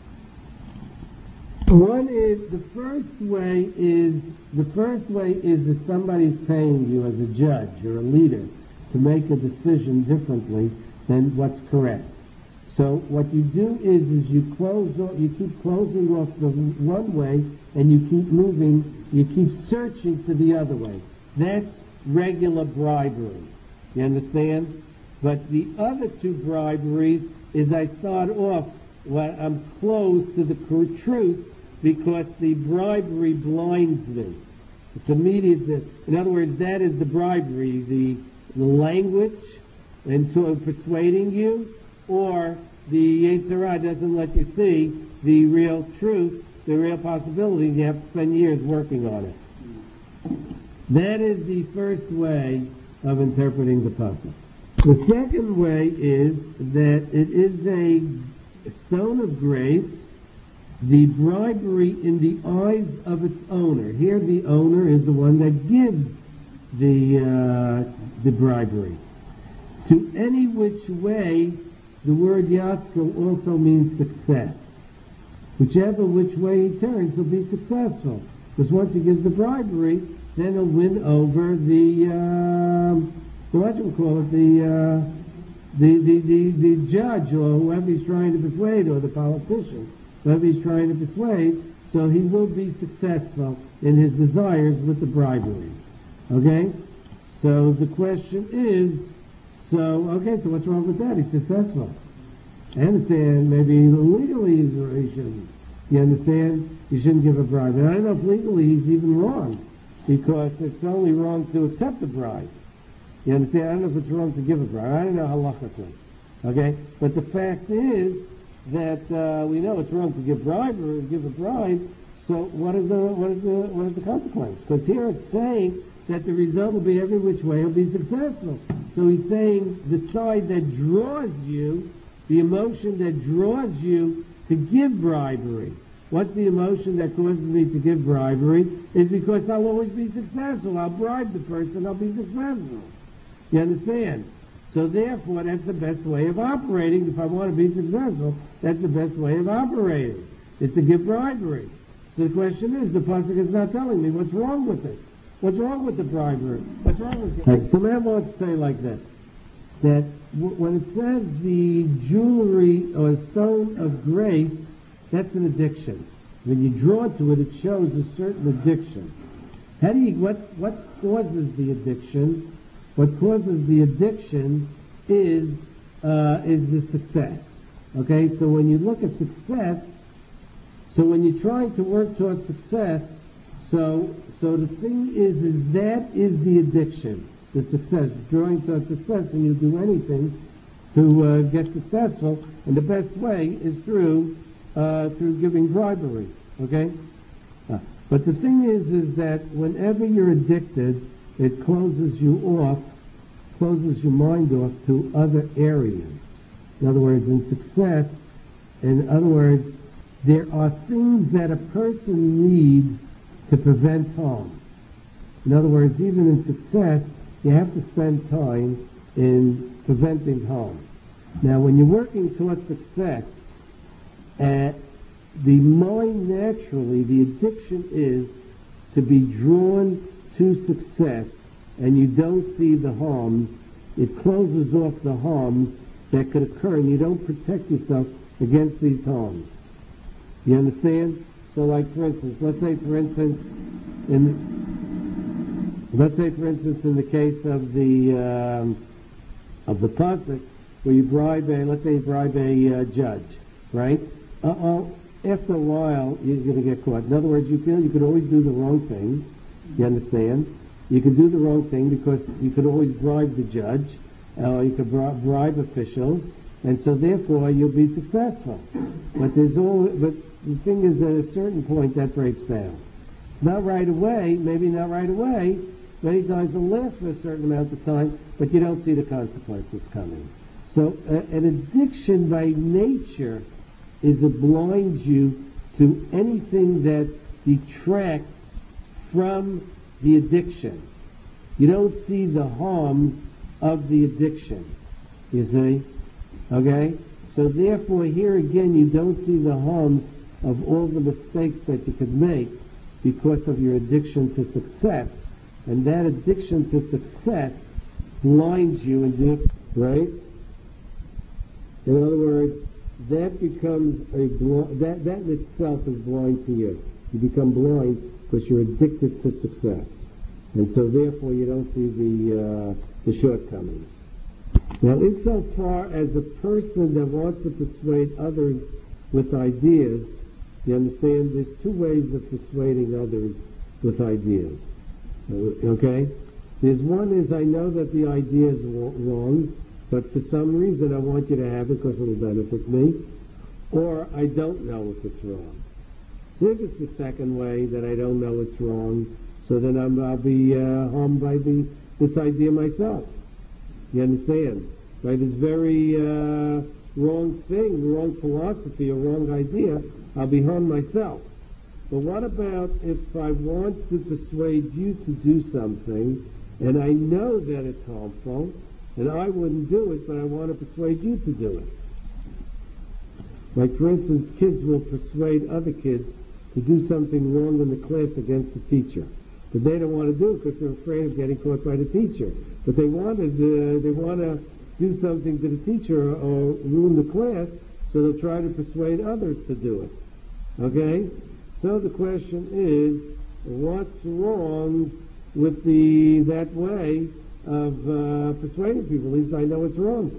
One is, the first way is, the first way is if somebody's paying you as a judge or a leader to make a decision differently than what's correct. So what you do is, is you close off, you keep closing off the one way, and you keep moving, you keep searching for the other way. That's regular bribery. You understand? But the other two briberies is I start off when I'm close to the truth, because the bribery blinds me. It's immediate. In other words, that is the bribery, the, the language into persuading you, or the Yetzer Hara doesn't let you see the real truth, the real possibility. You have to spend years working on it. That is the first way of interpreting the pasuk. The second way is that it is a stone of grace, the bribery in the eyes of its owner. Here the owner is the one that gives the uh, the bribery. To any which way, the word yaskel also means success. Whichever which way he turns, he'll be successful. Because once he gives the bribery, then he'll win over the, um, what do you call it, the, uh, the, the, the, the judge, or whoever he's trying to persuade, or the politician. Whoever he's trying to persuade, so he will be successful in his desires with the bribery. Okay? So the question is, so, okay, so what's wrong with that? He's successful. I understand, maybe legally he's, he shouldn't. You understand? You shouldn't give a bribe. And I don't know if legally he's even wrong, because it's only wrong to accept a bribe. You understand? I don't know if it's wrong to give a bribe. I don't know halachically. Okay? But the fact is, that uh, we know it's wrong to give bribe or give a bribe. So what is the what is the what is the consequence? Because here it's saying that the result will be every which way will be successful. So he's saying the side that draws you, the emotion that draws you to give bribery. What's the emotion that causes me to give bribery? Is because I'll always be successful. I'll bribe the person. I'll be successful. You understand? So therefore, that's the best way of operating. If I want to be successful, that's the best way of operating, is to give bribery. So the question is, the pasuk is not telling me what's wrong with it. What's wrong with the bribery? What's wrong with it? Like, so man wants to say like this. that w- when it says the jewelry or stone of grace, that's an addiction. When you draw to it, it shows a certain addiction. How do you, what, what causes the addiction? What causes the addiction is, uh, is the success. Okay, so when you look at success, so when you're trying to work towards success, so, so the thing is, is that is the addiction, the success, drawing towards success, and you do anything to uh, get successful, and the best way is through, uh, through giving bribery, okay? Uh, but the thing is, is that whenever you're addicted, it closes you off, closes your mind off to other areas. In other words, in success, in other words, there are things that a person needs to prevent harm. In other words, even in success, you have to spend time in preventing harm. Now, when you're working towards success, uh, the mind naturally, the addiction is to be drawn to success, and you don't see the harms. It closes off the harms that could occur, and you don't protect yourself against these harms. You understand? So, like for instance, let's say for instance, in let's say for instance, in the case of the um, of the pasuk, where you bribe a, let's say you bribe a uh, judge, right? Uh-oh, after a while, you're going to get caught. In other words, you feel you could always do the wrong thing. You understand? You could do the wrong thing because you could always bribe the judge, or uh, you could bri- bribe officials, and so therefore you'll be successful. But there's all, but the thing is, at a certain point, that breaks down. Not right away, maybe not right away. Many times it'll last for a certain amount of time, but you don't see the consequences coming. So uh, an addiction by nature is it blinds you to anything that detracts from the addiction. You don't see the harms of the addiction, you see? Okay? So therefore, here again, you don't see the harms of all the mistakes that you could make because of your addiction to success. And that addiction to success blinds you, and do, right? In other words, that becomes a bl- that that in itself is blind to you. You become blind because you're addicted to success, and so therefore you don't see the uh, the shortcomings. Now, insofar as a person that wants to persuade others with ideas, you understand there's two ways of persuading others with ideas. Okay? There's one is, I know that the idea is wrong, but for some reason I want you to have it because it'll benefit me, or I don't know if it's wrong. So if it's the second way, that I don't know it's wrong, so then I'm, I'll be uh, harmed by the, this idea myself. You understand? Right? It's very uh, wrong thing, wrong philosophy, or wrong idea. I'll be harmed myself. But what about if I want to persuade you to do something, and I know that it's harmful, and I wouldn't do it, but I want to persuade you to do it? Like, for instance, kids will persuade other kids to do something wrong in the class against the teacher. But they don't want to do it because they're afraid of getting caught by the teacher. But they want to, uh, they want to do something to the teacher or ruin the class, so they'll try to persuade others to do it. Okay? So the question is, what's wrong with the that way of uh, persuading people? At least I know it's wrong.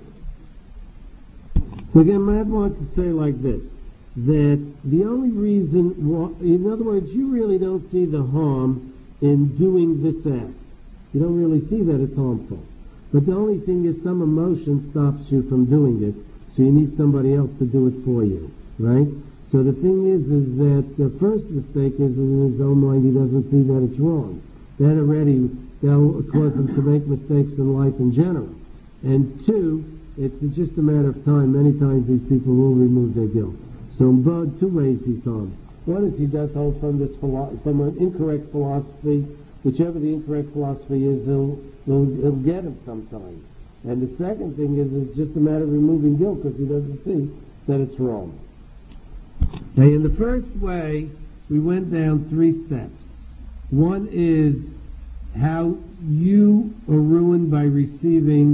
So again, Matt wants to say like this, that the only reason, in other words, you really don't see the harm in doing this act. You don't really see that it's harmful. But the only thing is some emotion stops you from doing it, so you need somebody else to do it for you, right? So the thing is, is that the first mistake is in his own mind he doesn't see that it's wrong. That already, that'll cause him to make mistakes in life in general. And two, it's just a matter of time. Many times these people will remove their guilt. So in both two ways he's harmed. One is he does hold from this philo- from an incorrect philosophy. Whichever the incorrect philosophy is, it'll, it'll, it'll get him sometime. And the second thing is, it's just a matter of removing guilt because he doesn't see that it's wrong. Now, in the first way, we went down three steps. One is how you are ruined by receiving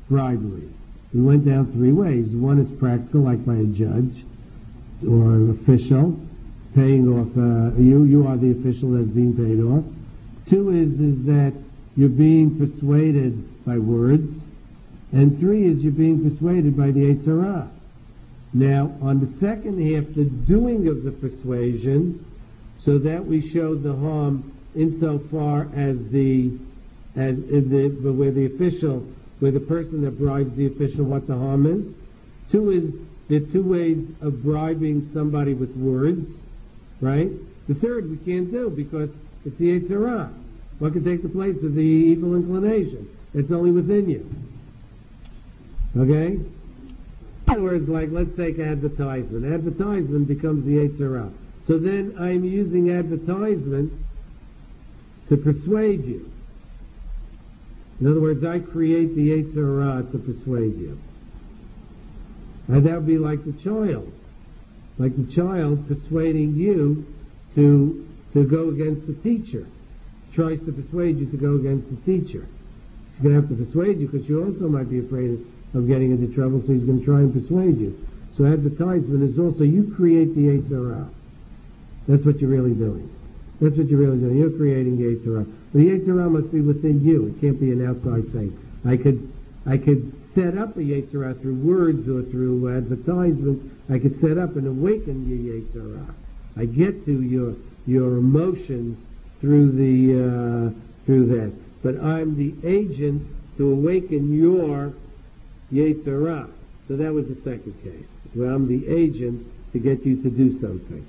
bribery. We went down three ways. One is practical, like by a judge or an official, paying off, uh, you, you are the official that's being paid off. Two is, is that you're being persuaded by words. And three is you're being persuaded by the Yetzer Hara. Now, on the second half, the doing of the persuasion, so that we showed the harm insofar as the, as in the, where the official, where the person that bribes the official, what the harm is. Two is, there are two ways of bribing somebody with words, right? The third we can't do because it's the Yetzer Hara. What can take the place of the evil inclination? It's only within you. Okay? In other words, like, let's take advertisement. Advertisement becomes the Yetzer Hara. So then I'm using advertisement to persuade you. In other words, I create the Yetzer Hara to persuade you. And that would be like the child. Like the child persuading you to, to go against the teacher. Tries to persuade you to go against the teacher. He's going to have to persuade you because you also might be afraid of of getting into trouble, so he's going to try and persuade you. So advertisement is also, you create the Yetzer Hara. That's what you're really doing. That's what you're really doing. You're creating the Yetzer Hara. But the Yetzer Hara must be within you. It can't be an outside thing. I could I could set up a Yetzer Hara through words or through advertisement. I could set up and awaken your Yetzer Hara. I get to your your emotions through the uh, through that. But I'm the agent to awaken your Yetzer Hara. So that was the second case, where I'm the agent to get you to do something.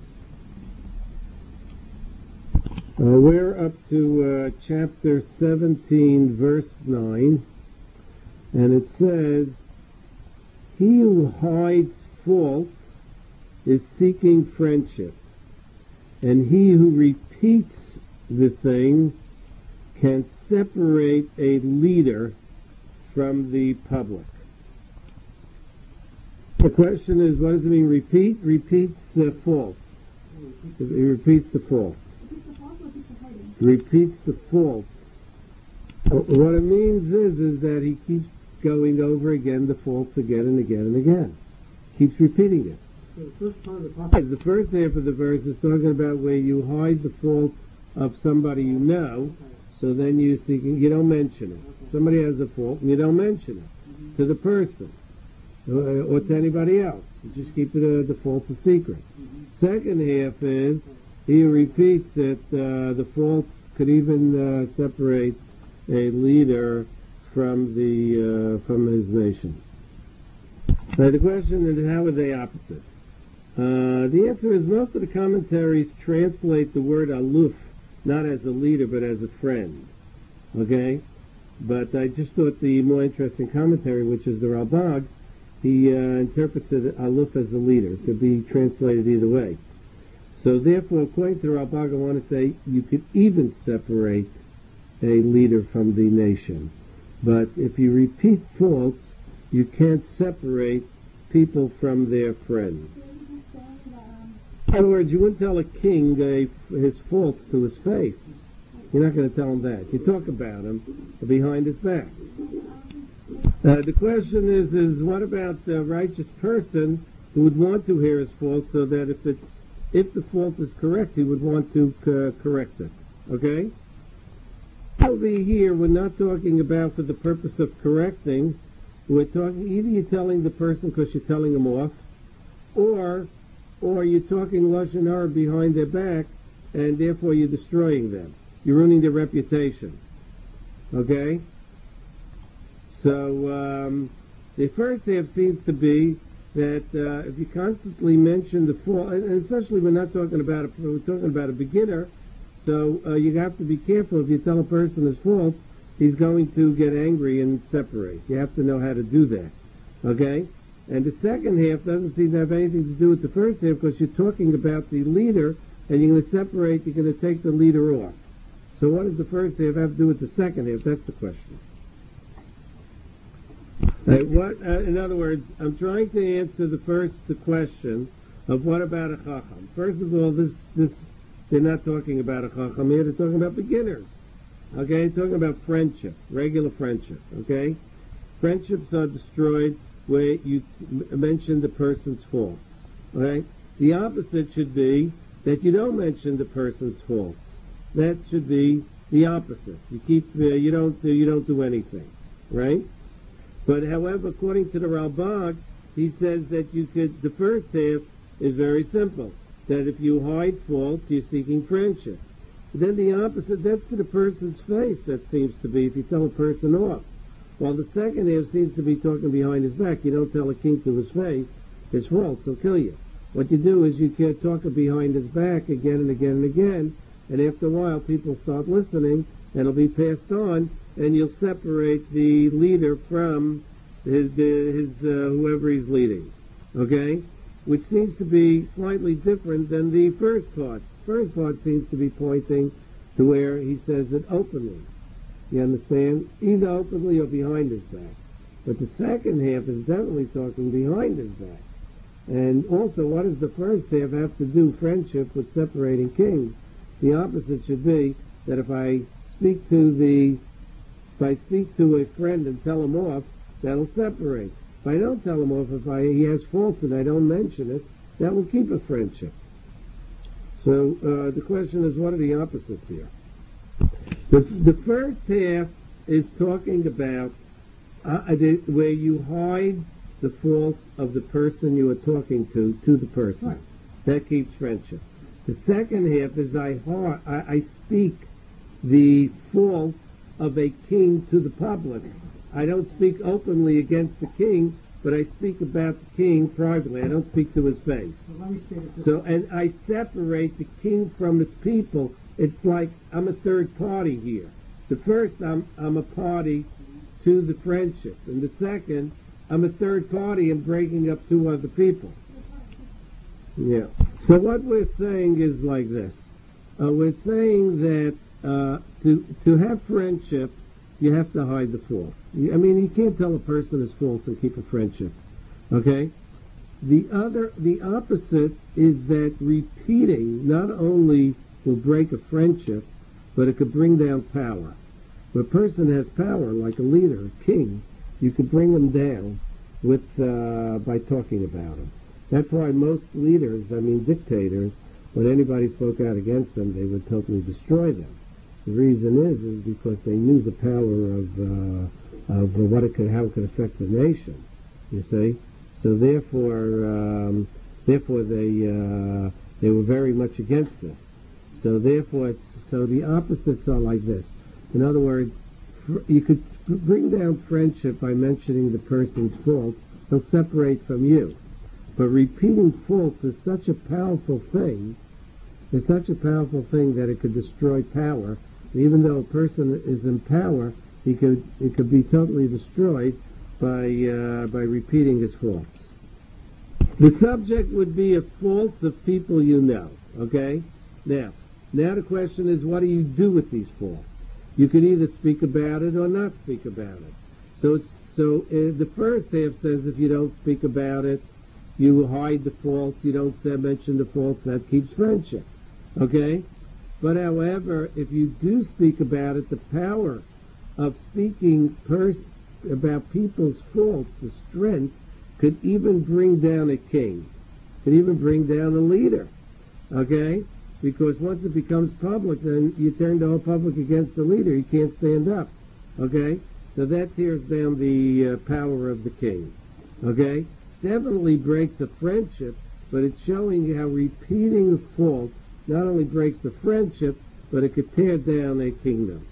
Uh, we're up to uh, chapter seventeen, verse nine, and it says, "He who hides faults is seeking friendship, and he who repeats the thing can separate a leader from the public." The question is, what does it mean, repeat? Repeats uh, faults. It repeats the faults. Repeats the faults. What it means is, is that he keeps going over again the faults again and again and again. Keeps repeating it. So the first part of the prophet, The first half of the verse is talking about where you hide the faults of somebody you know, so then you seek, you don't mention it. Somebody has a fault and you don't mention it to the person. Or to anybody else. You just keep it uh, the fault's a secret. mm-hmm. Second half is he repeats that uh, the faults could even uh, separate a leader from the uh, from his nation. Now the question is, how are they opposites? Uh, the answer is most of the commentaries translate the word aluf not as a leader but as a friend. Okay, but I just thought the more interesting commentary, which is the Ralbag, he uh, interprets it aluf as a leader. It could be translated either way. So therefore, according to Ralbag, I want to say you could even separate a leader from the nation. But if you repeat faults, you can't separate people from their friends. In other words, you wouldn't tell a king uh, his faults to his face. You're not going to tell him that. You talk about him behind his back. Uh, the question is, is what about the righteous person who would want to hear his fault, so that if it, if the fault is correct, he would want to uh, correct it. Okay? Over here, we're not talking about for the purpose of correcting. We're talking, either you're telling the person because you're telling them off, or or you're talking lashon hara behind their back, and therefore you're destroying them. You're ruining their reputation. Okay? So um, the first half seems to be that uh, if you constantly mention the fault, and especially we're not talking about a, we're talking about a beginner, so uh, you have to be careful. If you tell a person his faults, he's going to get angry and separate. You have to know how to do that. Okay? And the second half doesn't seem to have anything to do with the first half, because you're talking about the leader, and you're going to separate, you're going to take the leader off. So what does the first half have to do with the second half? That's the question. Uh, what, uh, in other words, I'm trying to answer the first the question of what about a chacham. First of all, this this they're not talking about a chacham here. They're talking about beginners. Okay, talking about friendship, regular friendship. Okay, Friendships are destroyed where you m- mention the person's faults. Right? The opposite should be that you don't mention the person's faults. That should be the opposite. You keep, uh, you don't, do, you don't do anything, right? But however, according to the Ralbag, he says that you could. The first half is very simple. That if you hide faults, you're seeking friendship. Then the opposite, that's to the person's face. That seems to be if you tell a person off. While the second half seems to be talking behind his back. You don't tell a king to his face his faults; he'll kill you. What you do is you can't talk behind his back again and again and again. And after a while, people start listening, and it'll be passed on, and you'll separate the leader from his, his uh, whoever he's leading, okay? Which seems to be slightly different than the first part. First part seems to be pointing to where he says it openly. You understand? Either openly or behind his back. But the second half is definitely talking behind his back. And also, what does the first half have to do, friendship, with separating kings? The opposite should be that if I speak to the, if I speak to a friend and tell him off, that'll separate. If I don't tell him off, if I, he has faults and I don't mention it, that will keep a friendship. So uh, the question is, what are the opposites here? The, the first half is talking about uh, the, where you hide the faults of the person you are talking to to the person. Right. That keeps friendship. The second half is I, I, I speak the faults of a king to the public. I don't speak openly against the king, but I speak about the king privately. I don't speak to his face. So let me state it this So, and I separate the king from his people. It's like I'm a third party here. The first, I'm, I'm a party to the friendship. And the second, I'm a third party and breaking up two other people. Yeah. So what we're saying is like this. Uh, we're saying that uh, to to have friendship, you have to hide the faults. I mean, you can't tell a person his faults and keep a friendship. Okay? The other, the opposite is that repeating not only will break a friendship, but it could bring down power. When a person has power, like a leader, a king, you could bring him down with uh, by talking about him. That's why most leaders, I mean dictators, when anybody spoke out against them, they would totally destroy them. The reason is, is because they knew the power of uh, of what it could, how it could affect the nation. You see, so therefore, um, therefore they uh, they were very much against this. So therefore, it's, so the opposites are like this. In other words, fr- you could f- bring down friendship by mentioning the person's faults. He'll separate from you. But repeating faults is such a powerful thing. It's such a powerful thing that it could destroy power. Even though a person is in power, he could it could be totally destroyed by uh, by repeating his faults. The subject would be of faults of people you know. Okay. Now, now the question is, what do you do with these faults? You can either speak about it or not speak about it. So it's so uh, the first half says if you don't speak about it, you hide the faults, you don't say, mention the faults, that keeps friendship. Okay? But however, if you do speak about it, the power of speaking pers- about people's faults, the strength, could even bring down a king, could even bring down a leader. Okay? Because once it becomes public, then you turn the whole public against the leader. He can't stand up. Okay? So that tears down the uh, power of the king. Okay? Definitely breaks a friendship, but it's showing how repeating a fault not only breaks a friendship, but it could tear down a kingdom.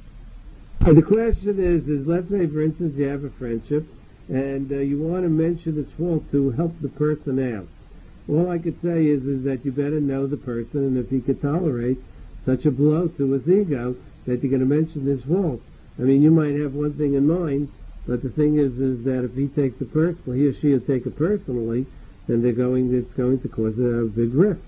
And the question is, is let's say, for instance, you have a friendship, and uh, you want to mention this fault to help the person out. All I could say is, is that you better know the person, and if he could tolerate such a blow to his ego, that you're going to mention this fault. I mean, you might have one thing in mind, but the thing is, is that if he takes it personally, he or she will take it personally, then they're going, it's going to cause a big rift.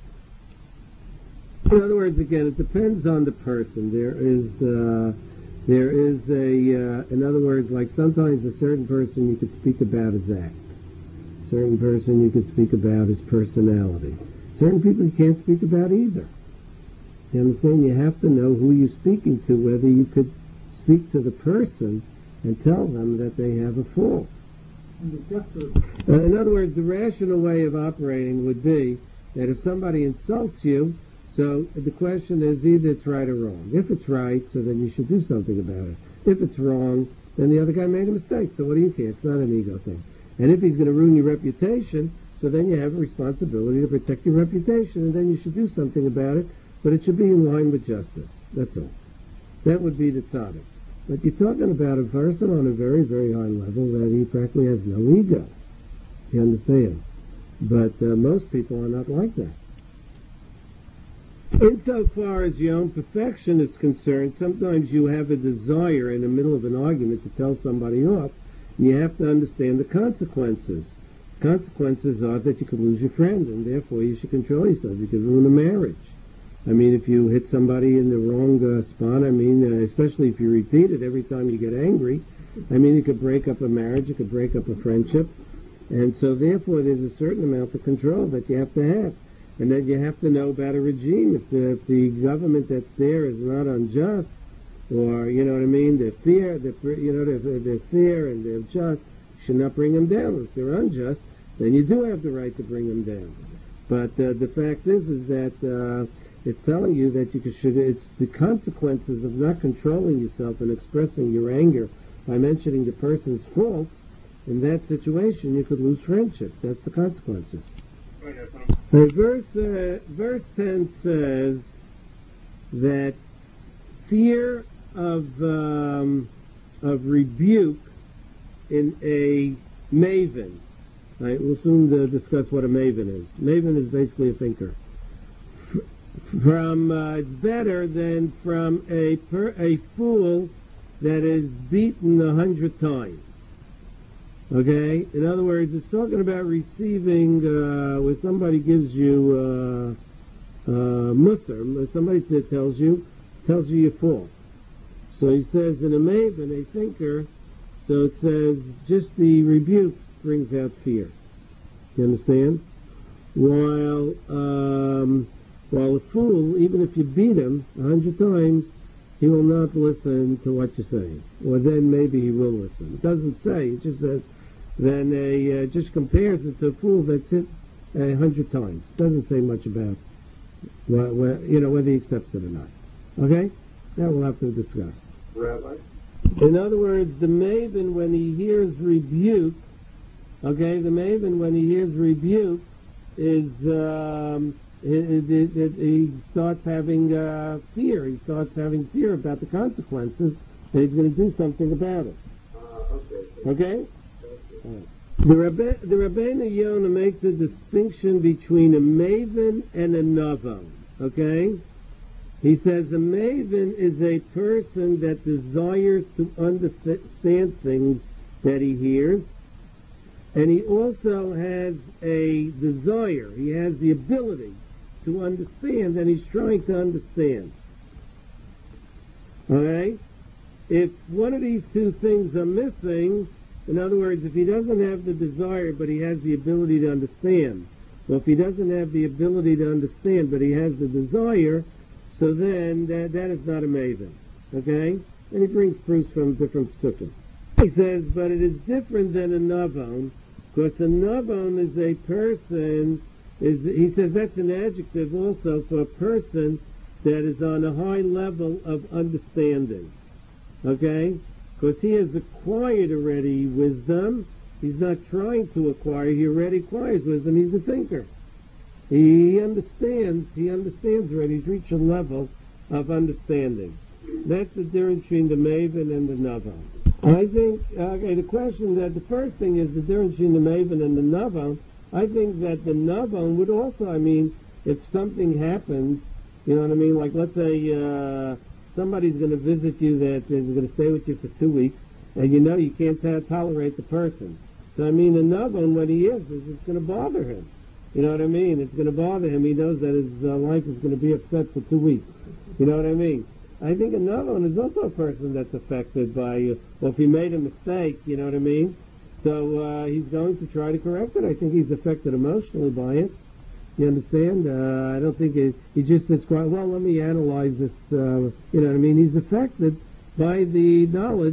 In other words, again, it depends on the person. There is, uh, there is a, uh, in other words, like sometimes a certain person you could speak about his act. A certain person you could speak about his personality. Certain people you can't speak about either. You understand? You have to know who you're speaking to, whether you could speak to the person and tell them that they have a fault. And the difference, Uh, in other words, the rational way of operating would be that if somebody insults you, so the question is either it's right or wrong. If it's right, so then you should do something about it. If it's wrong, then the other guy made a mistake, so what do you care? It's not an ego thing. And if he's going to ruin your reputation, so then you have a responsibility to protect your reputation, and then you should do something about it, but it should be in line with justice. That's all. That would be the tzaddik. But you're talking about a person on a very, very high level that he practically has no ego. You understand? But uh, most people are not like that. Insofar as your own perfection is concerned, sometimes you have a desire in the middle of an argument to tell somebody off, and you have to understand the consequences. Consequences are that you could lose your friend, and therefore you should control yourself. You could ruin a marriage. I mean, if you hit somebody in the wrong uh, spot, I mean, uh, especially if you repeat it every time you get angry, I mean, you could break up a marriage, you could break up a friendship, and so therefore there's a certain amount of control that you have to have. And then you have to know about a regime. If the, if the government that's there is not unjust, or, you know what I mean, they're fair, they're, you know, they're, they're fair and they're just, you should not bring them down. If they're unjust, then you do have the right to bring them down. But uh, the fact is, is that uh, it's telling you that you should, it's the consequences of not controlling yourself and expressing your anger by mentioning the person's faults. In that situation, you could lose friendship. That's the consequences. Uh, verse, uh, verse ten says that fear of um, of rebuke in a maven. Right, we'll soon uh, discuss what a maven is. Maven is basically a thinker. F- from uh, it's better than from a per, a fool that is beaten a hundred times. Okay? In other words, it's talking about receiving, uh, where somebody gives you, uh, uh, musar, somebody that tells you, tells you your fault. So he says in a maven, a thinker, so it says just the rebuke brings out fear. You understand? While, um, while a fool, even if you beat him a hundred times, he will not listen to what you're saying. Or then maybe he will listen. It doesn't say, it just says, then a, uh, just compares it to a fool that's hit a hundred times. Doesn't say much about, what, what, you know, whether he accepts it or not. Okay? That we'll have to discuss. Rabbi? In other words, the maven, when he hears rebuke, okay, the maven, when he hears rebuke, is, um, it, it, it, he starts having uh, fear. He starts having fear about the consequences, and he's going to do something about it. Uh, okay. Okay? Right. The Rabbe, the Rabbeinu Yonah makes a distinction between a maven and a navon. Okay? He says a maven is a person that desires to understand things that he hears, and he also has a desire. He has the ability to understand, and he's trying to understand. Okay? If one of these two things are missing, in other words, if he doesn't have the desire but he has the ability to understand, or if he doesn't have the ability to understand but he has the desire, so then that, that is not a maven. Okay? And he brings proofs from different psukim. He says, but it is different than a navon, because a navon is a person, is he says that's an adjective also for a person that is on a high level of understanding. Okay? Because he has acquired already wisdom. He's not trying to acquire. He already acquires wisdom. He's a thinker. He understands. He understands already. He's reached a level of understanding. That's the difference between the maven and the navon. I think, okay, the question that the first thing is the difference between the maven and the navon. I think that the navon would also, I mean, if something happens, you know what I mean? Like, let's say, uh, somebody's going to visit you that is going to stay with you for two weeks, and you know you can't t- tolerate the person. So, I mean, a navon, what he is, is it's going to bother him. You know what I mean? It's going to bother him. He knows that his uh, life is going to be upset for two weeks. You know what I mean? I think a navon is also a person that's affected by, uh, well, if he made a mistake, you know what I mean? So uh, he's going to try to correct it. I think he's affected emotionally by it. You understand? Uh, I don't think it, he just sits quiet. Well, let me analyze this. Uh, you know what I mean? He's affected by the knowledge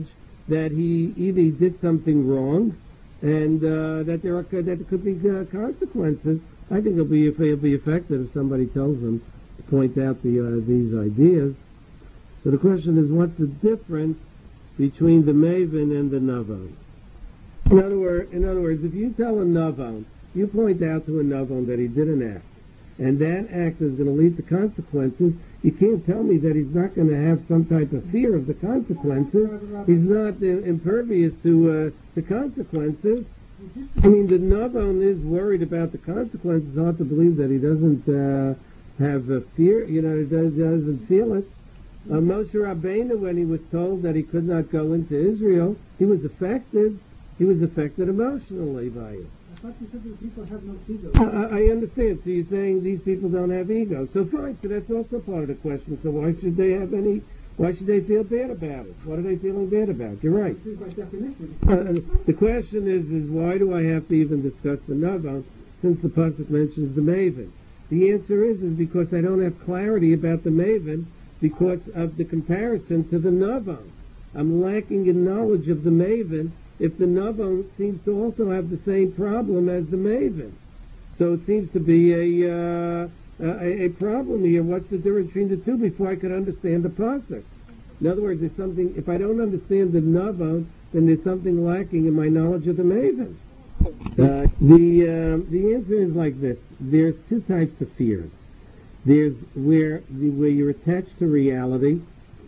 that he either he did something wrong, and uh, that there are that there could be uh, consequences. I think he'll be he'll be affected if somebody tells him to point out the uh, these ideas. So the question is, what's the difference between the maven and the navon? In other words, in other words, if you tell a navon, you point out to a navon that he did an act, and that act is going to lead to consequences, you can't tell me that he's not going to have some type of fear of the consequences. He's not uh, impervious to uh, the consequences. I mean, the navon is worried about the consequences. It's hard to believe that he doesn't uh, have a fear, you know, he does, doesn't feel it. Uh, Moshe Rabbeinu, when he was told that he could not go into Israel, he was affected. He was affected emotionally by it. I thought you said that people have no ego. I, I understand. So you're saying these people don't have ego. So fine. So that's also part of the question. So why should they have any? Why should they feel bad about it? What are they feeling bad about? You're right. By definition. Uh, the question is, is why do I have to even discuss the navon since the pasuk mentions the maven? The answer is, is because I don't have clarity about the maven because of the comparison to the navon. I'm lacking in knowledge of the maven if the navon seems to also have the same problem as the maven. So it seems to be a, uh, a, a problem here. What's the difference between the two before I could understand the pasuk? In other words, there's something, if I don't understand the navon, then there's something lacking in my knowledge of the maven. Uh, the, uh, the answer is like this. There's two types of fears. There's where the, where you're attached to reality.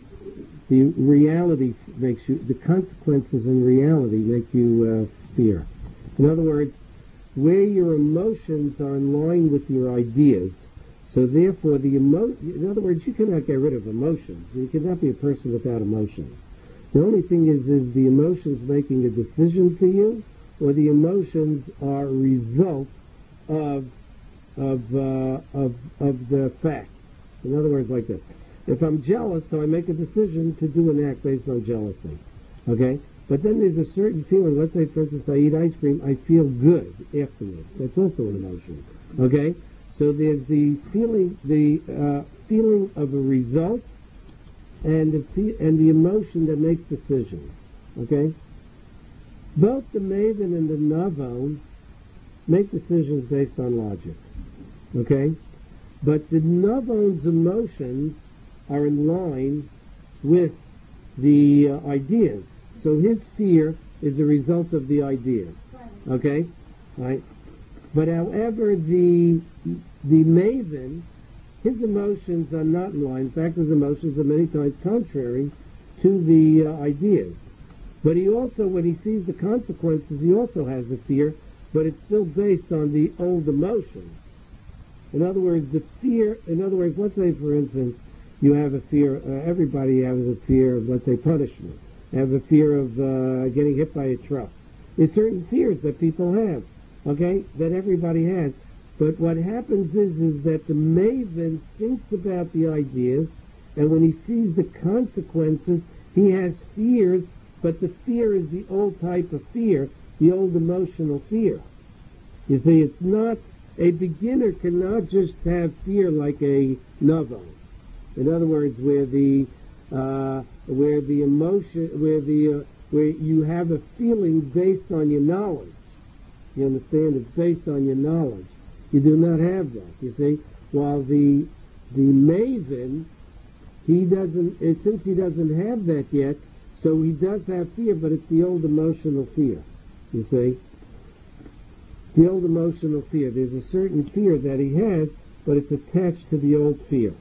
The reality makes you, the consequences in reality make you uh, fear. In other words, where your emotions are in line with your ideas, so therefore the emo- in other words, you cannot get rid of emotions. You cannot be a person without emotions. The only thing is, is the emotions making a decision for you, or the emotions are a result of of uh, of of the facts. In other words, like this: if I'm jealous, so I make a decision to do an act based on jealousy. Okay, but then there's a certain feeling. Let's say, for instance, I eat ice cream, I feel good afterwards. That's also an emotion. Okay, so there's the feeling, the uh, feeling of a result, and the fe- and the emotion that makes decisions. Okay, both the maven and the navon make decisions based on logic. Okay? But the navon's emotions are in line with the uh, ideas. So his fear is the result of the ideas. Okay? Right? But however, the the maven, his emotions are not in line. In fact, his emotions are many times contrary to the uh, ideas. But he also, when he sees the consequences, he also has a fear, but it's still based on the old emotions. In other words, the fear, in other words, let's say, for instance, you have a fear, uh, everybody has a fear of, let's say, punishment. Have a fear of uh, getting hit by a truck. There's certain fears that people have, okay, that everybody has. But what happens is, is that the maven thinks about the ideas, and when he sees the consequences, he has fears, but the fear is the old type of fear, the old emotional fear. You see, it's not, a beginner cannot just have fear like a navon. In other words, where the uh, where the emotion, where the uh, where you have a feeling based on your knowledge. You understand? It's based on your knowledge. You do not have that. You see, while the the maven, he doesn't. It, since he doesn't have that yet, so he does have fear, but it's the old emotional fear. You see. The old emotional fear. There's a certain fear that he has, but it's attached to the old fear.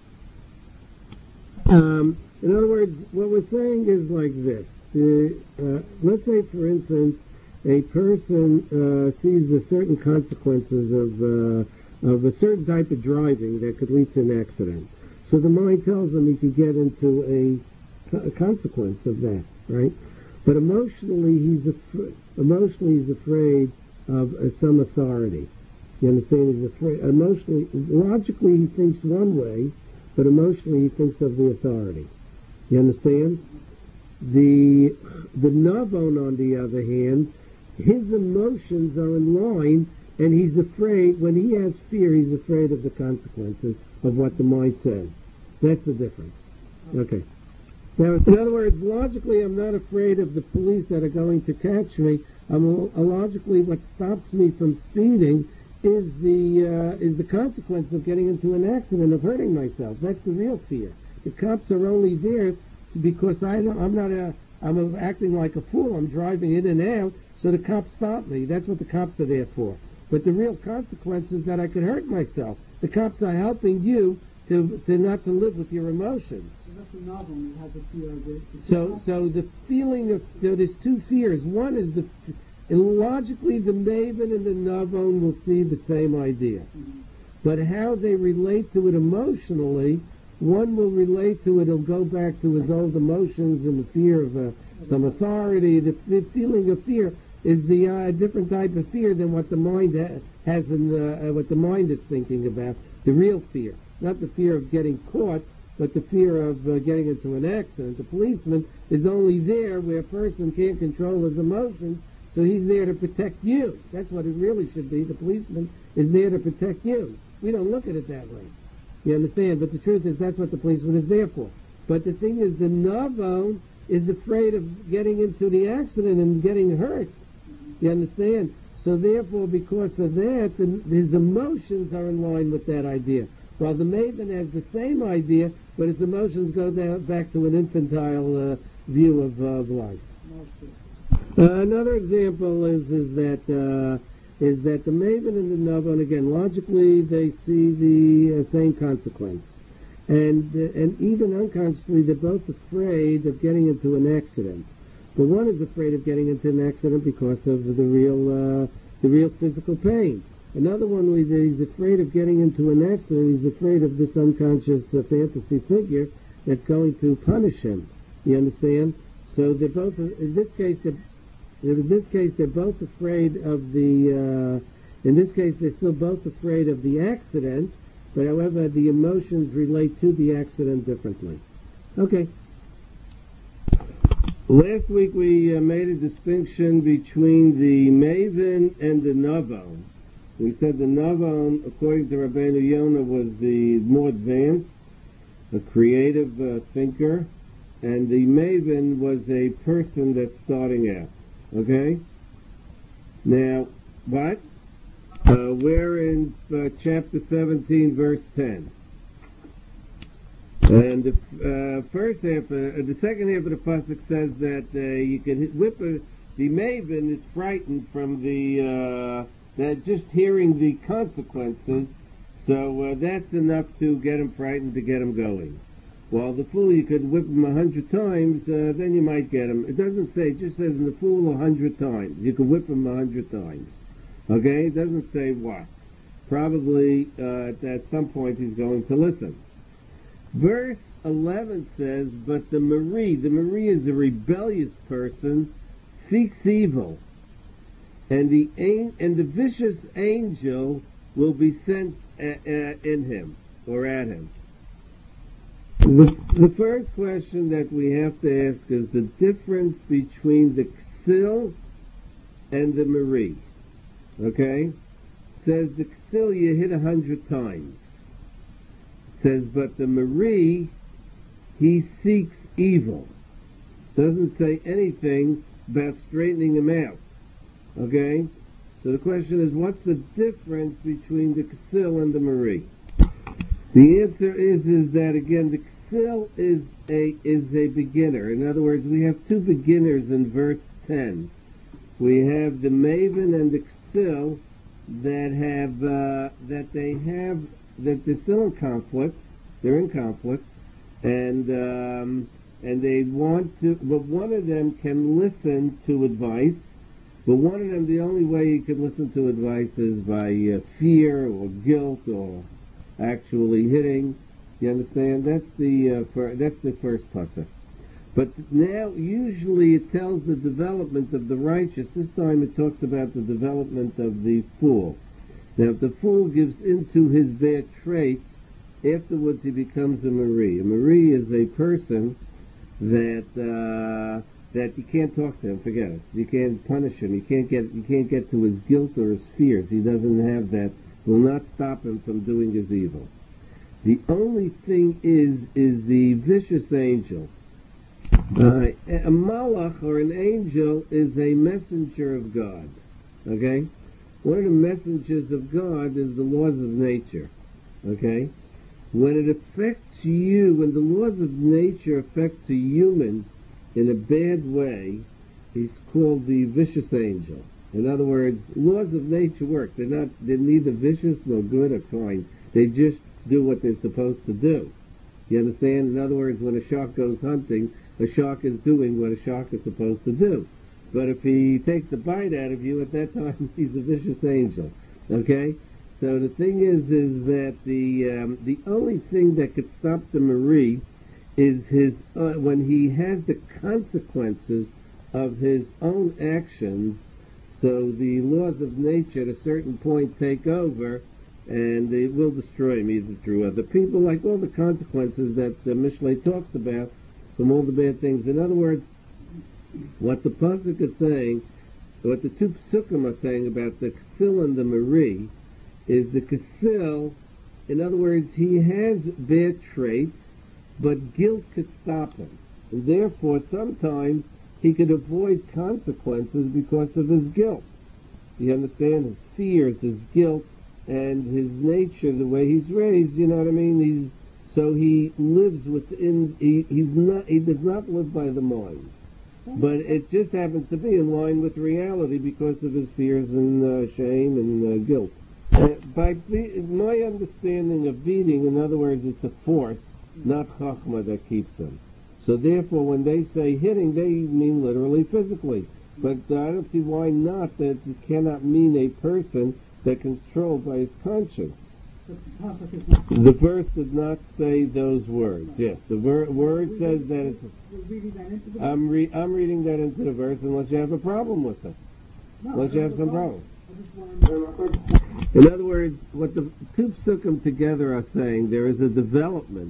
Um, in other words, what we're saying is like this. The, uh, let's say, for instance, a person uh, sees the certain consequences of uh, of a certain type of driving that could lead to an accident. So the mind tells him he could get into a, a consequence of that, right? But emotionally, he's af- emotionally he's afraid of uh, some authority. You understand? He's afraid. Emotionally, logically, he thinks one way, but emotionally, he thinks of the authority. You understand? The the navon, on the other hand, his emotions are in line, and he's afraid. When he has fear, he's afraid of the consequences of what the mind says. That's the difference. Okay. Now, in other words, logically, I'm not afraid of the police that are going to catch me. I'm uh, logically, what stops me from speeding is the uh, is the consequence of getting into an accident, of hurting myself. That's the real fear. The cops are only there because I don't, I'm not a I'm acting like a fool. I'm driving in and out, so the cops stop me. That's what the cops are there for. But the real consequence is that I could hurt myself. The cops are helping you to to not to live with your emotions. That's a novel. You have the fear of it. So, so the feeling of, so there's two fears. One is the, and logically the Maven and the Navon will see the same idea. Mm-hmm. But how they relate to it emotionally, one will relate to it, he'll go back to his old emotions and the fear of uh, some authority. The, the feeling of fear is the uh, different type of fear than what the mind ha- has in, uh, what the mind is thinking about. The real fear. Not the fear of getting caught, but the fear of uh, getting into an accident. The policeman is only there where a person can't control his emotions, so he's there to protect you. That's what it really should be. The policeman is there to protect you. We don't look at it that way. You understand? But the truth is that's what the policeman is there for. But the thing is, the Navon is afraid of getting into the accident and getting hurt. You understand? So therefore, because of that, the, his emotions are in line with that idea. While the Maven has the same idea, but his emotions go down back to an infantile uh, view of, uh, of life. Uh, another example is is that uh, is that the Maven and the Navon, again, logically they see the uh, same consequence, and uh, and even unconsciously they're both afraid of getting into an accident. But one is afraid of getting into an accident because of the real uh, the real physical pain. Another one, he's afraid of getting into an accident. He's afraid of this unconscious uh, fantasy figure that's going to punish him. You understand? So they're both, in this case, they're, in this case, they're both afraid of the. Uh, in this case, they're still both afraid of the accident, but however, the emotions relate to the accident differently. Okay. Last week we uh, made a distinction between the Maven and the Navon. We said the Navon, according to Rabbeinu Yonah, was the more advanced, a creative uh, thinker, and the Maven was a person that's starting out. Okay? Now, what? Uh, we're in uh, chapter seventeen, verse ten. And the uh, first half, uh, the second half of the pasuk says that uh, you can hit, whip a, the Maven is frightened from the... Uh, that just hearing the consequences, so uh, that's enough to get him frightened, to get him going. While the fool, you could whip him a hundred times, uh, then you might get him. It doesn't say, it just says in the fool a hundred times. You can whip him a hundred times. Okay? It doesn't say what. Probably uh, at some point he's going to listen. Verse eleven says, but the Marie, the Marie is a rebellious person, seeks evil. And the and the vicious angel will be sent a, a, in him, or at him. The, the first question that we have to ask is the difference between the Ksil and the Marie. Okay? It says the Ksil you hit a hundred times. It says, but the Marie, he seeks evil. Doesn't say anything about straightening him out. Okay? So the question is, what's the difference between the Ksil and the Marie? The answer is is that, again, the Ksil is a is a beginner. In other words, we have two beginners in verse ten. We have the Maven and the Ksil that have uh, that they have that they're still in conflict. They're in conflict, and um, and they want to. But one of them can listen to advice. But one of them, the only way you can listen to advice is by uh, fear or guilt or actually hitting. You understand? That's the uh, fir- that's the first pasuk. But now, usually, it tells the development of the righteous. This time, it talks about the development of the fool. Now, if the fool gives into his bad traits, afterwards he becomes a Marie. A Marie is a person that. Uh, that you can't talk to him, forget it. You can't punish him. You can't get you can't get to his guilt or his fears. He doesn't have that. Will not stop him from doing his evil. The only thing is is the vicious angel. Uh, a malach, or an angel, is a messenger of God. Okay? One of the messengers of God is the laws of nature. Okay? When it affects you, when the laws of nature affect a human in a bad way, he's called the vicious angel. In other words, laws of nature work. They're not, they're neither vicious nor good or kind. They just do what they're supposed to do. You understand? In other words, when a shark goes hunting, a shark is doing what a shark is supposed to do. But if he takes a bite out of you, at that time he's a vicious angel. Okay? So the thing is, is that the um, the only thing that could stop the Marie is his uh, when he has the consequences of his own actions. So the laws of nature at a certain point take over, and it will destroy him either through other people, like all the consequences that the Mishlei talks about from all the bad things. In other words, what the Pasuk is saying, what the two Psukim are saying about the Ksil and the Marie, is the Ksil, in other words, he has bad traits, but guilt could stop him. And therefore, sometimes he could avoid consequences because of his guilt. You understand? His fears, his guilt, and his nature, the way he's raised, you know what I mean? He's so he lives within, he, he's not, he does not live by the mind. But it just happens to be in line with reality because of his fears and uh, shame and uh, guilt. Uh, by be- my understanding of beating, in other words, it's a force, not chachma, that keeps him. So therefore, when they say hitting, they mean literally physically. But uh, I don't see why not, that it cannot mean a person that's controlled by his conscience. But the pasuk is not. The verse did not say those words. Yes, the ver- word says that it's... We're reading that into the I'm, re- I'm reading that into the verse unless you have a problem with it. No, Unless you I have don't some know. problem. I just wanted- In other words, what the two psukim together are saying, there is a development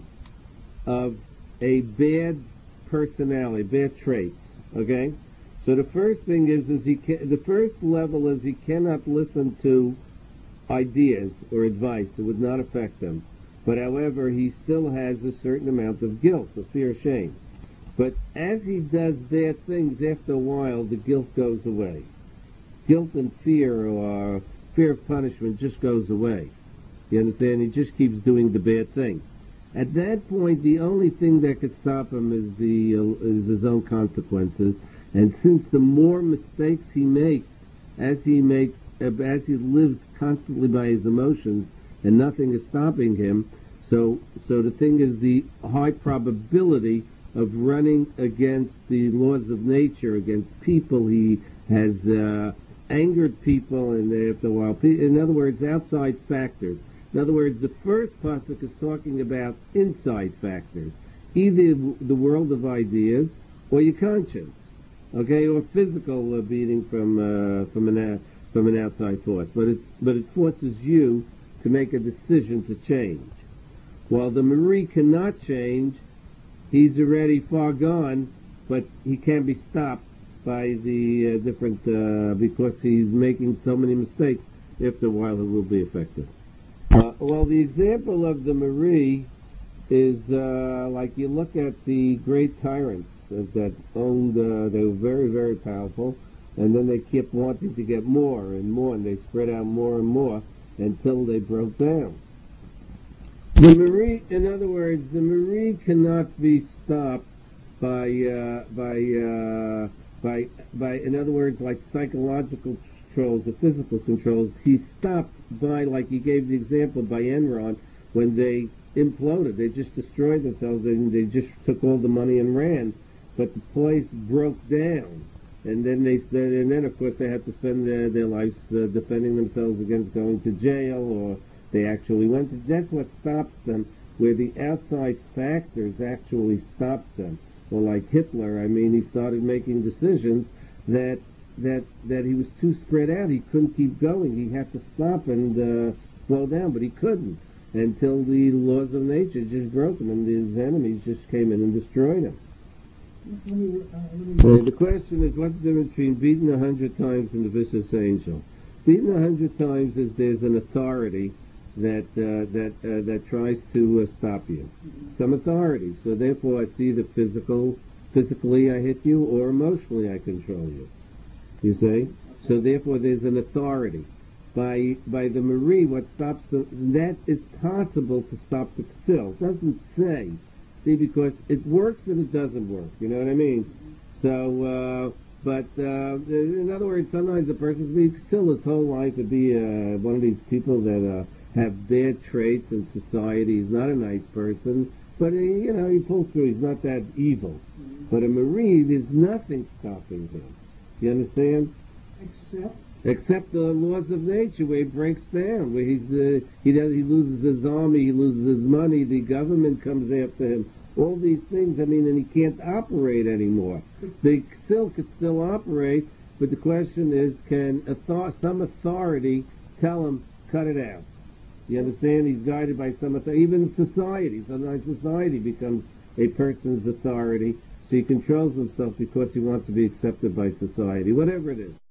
of a bad personality, bad traits. Okay? So the first thing is, is he ca- the first level is he cannot listen to ideas or advice. It would not affect him. But however, he still has a certain amount of guilt, of fear, shame. But as he does bad things, after a while, the guilt goes away. Guilt and fear, or fear of punishment, just goes away. You understand? He just keeps doing the bad things. At that point, the only thing that could stop him is the uh, is his own consequences. And since the more mistakes he makes, as he makes, uh, as he lives constantly by his emotions, and nothing is stopping him, so so the thing is the high probability of running against the laws of nature, against people. He has uh, angered people, and after a while, in other words, outside factors. In other words, the first pasuk is talking about inside factors, either the world of ideas or your conscience, okay, or physical uh, beating from uh, from an uh, from an outside force. But it but it forces you to make a decision to change. While the Marie cannot change, he's already far gone, but he can be stopped by the uh, different uh, because he's making so many mistakes. After a while, it will be effective. Uh, well, the example of the Marie is uh, like you look at the great tyrants that owned, uh, they were very, very powerful, and then they kept wanting to get more and more, and they spread out more and more until they broke down. The Marie, in other words, the Marie cannot be stopped by, uh, by, uh, by, by, in other words, like psychological controls, the physical controls. He's stopped by, like he gave the example, by Enron, when they imploded. They just destroyed themselves, and they just took all the money and ran. But the place broke down, and then they, and then of course they had to spend their, their lives uh, defending themselves against going to jail, or they actually went to. That's what stops them, where the outside factors actually stops them. Well, like Hitler, I mean, he started making decisions that that that he was too spread out. He couldn't keep going. He had to stop and uh, slow down, but he couldn't until the laws of nature just broke him, and his enemies just came in and destroyed him. Let me, uh, let me, Uh, the question is, what's the difference between beaten a hundred times and the vicious angel? Beaten a hundred times is there's an authority that uh, that uh, that tries to uh, stop you. Some authority. So therefore, it's either physical physically I hit you or emotionally I control you. You see? So therefore there's an authority. By by the Marie, what stops the, that is possible to stop the Ksil. It doesn't say. See, because it works and it doesn't work. You know what I mean? So, uh, but uh, in other words, sometimes a person can be Ksil his whole life to be uh, one of these people that uh, have bad traits in society. He's not a nice person, but he, you know, he pulls through. He's not that evil. But a Marie, there's nothing stopping him. You understand? Except, Except the laws of nature, where he breaks down, where he's uh, he does he loses his army, he loses his money, the government comes after him. All these things, I mean, and he can't operate anymore. The Ksil could still operate, but the question is, can author- some authority tell him, cut it out? You understand? He's guided by some authority. Even society, sometimes society becomes a person's authority. So he controls himself because he wants to be accepted by society, whatever it is.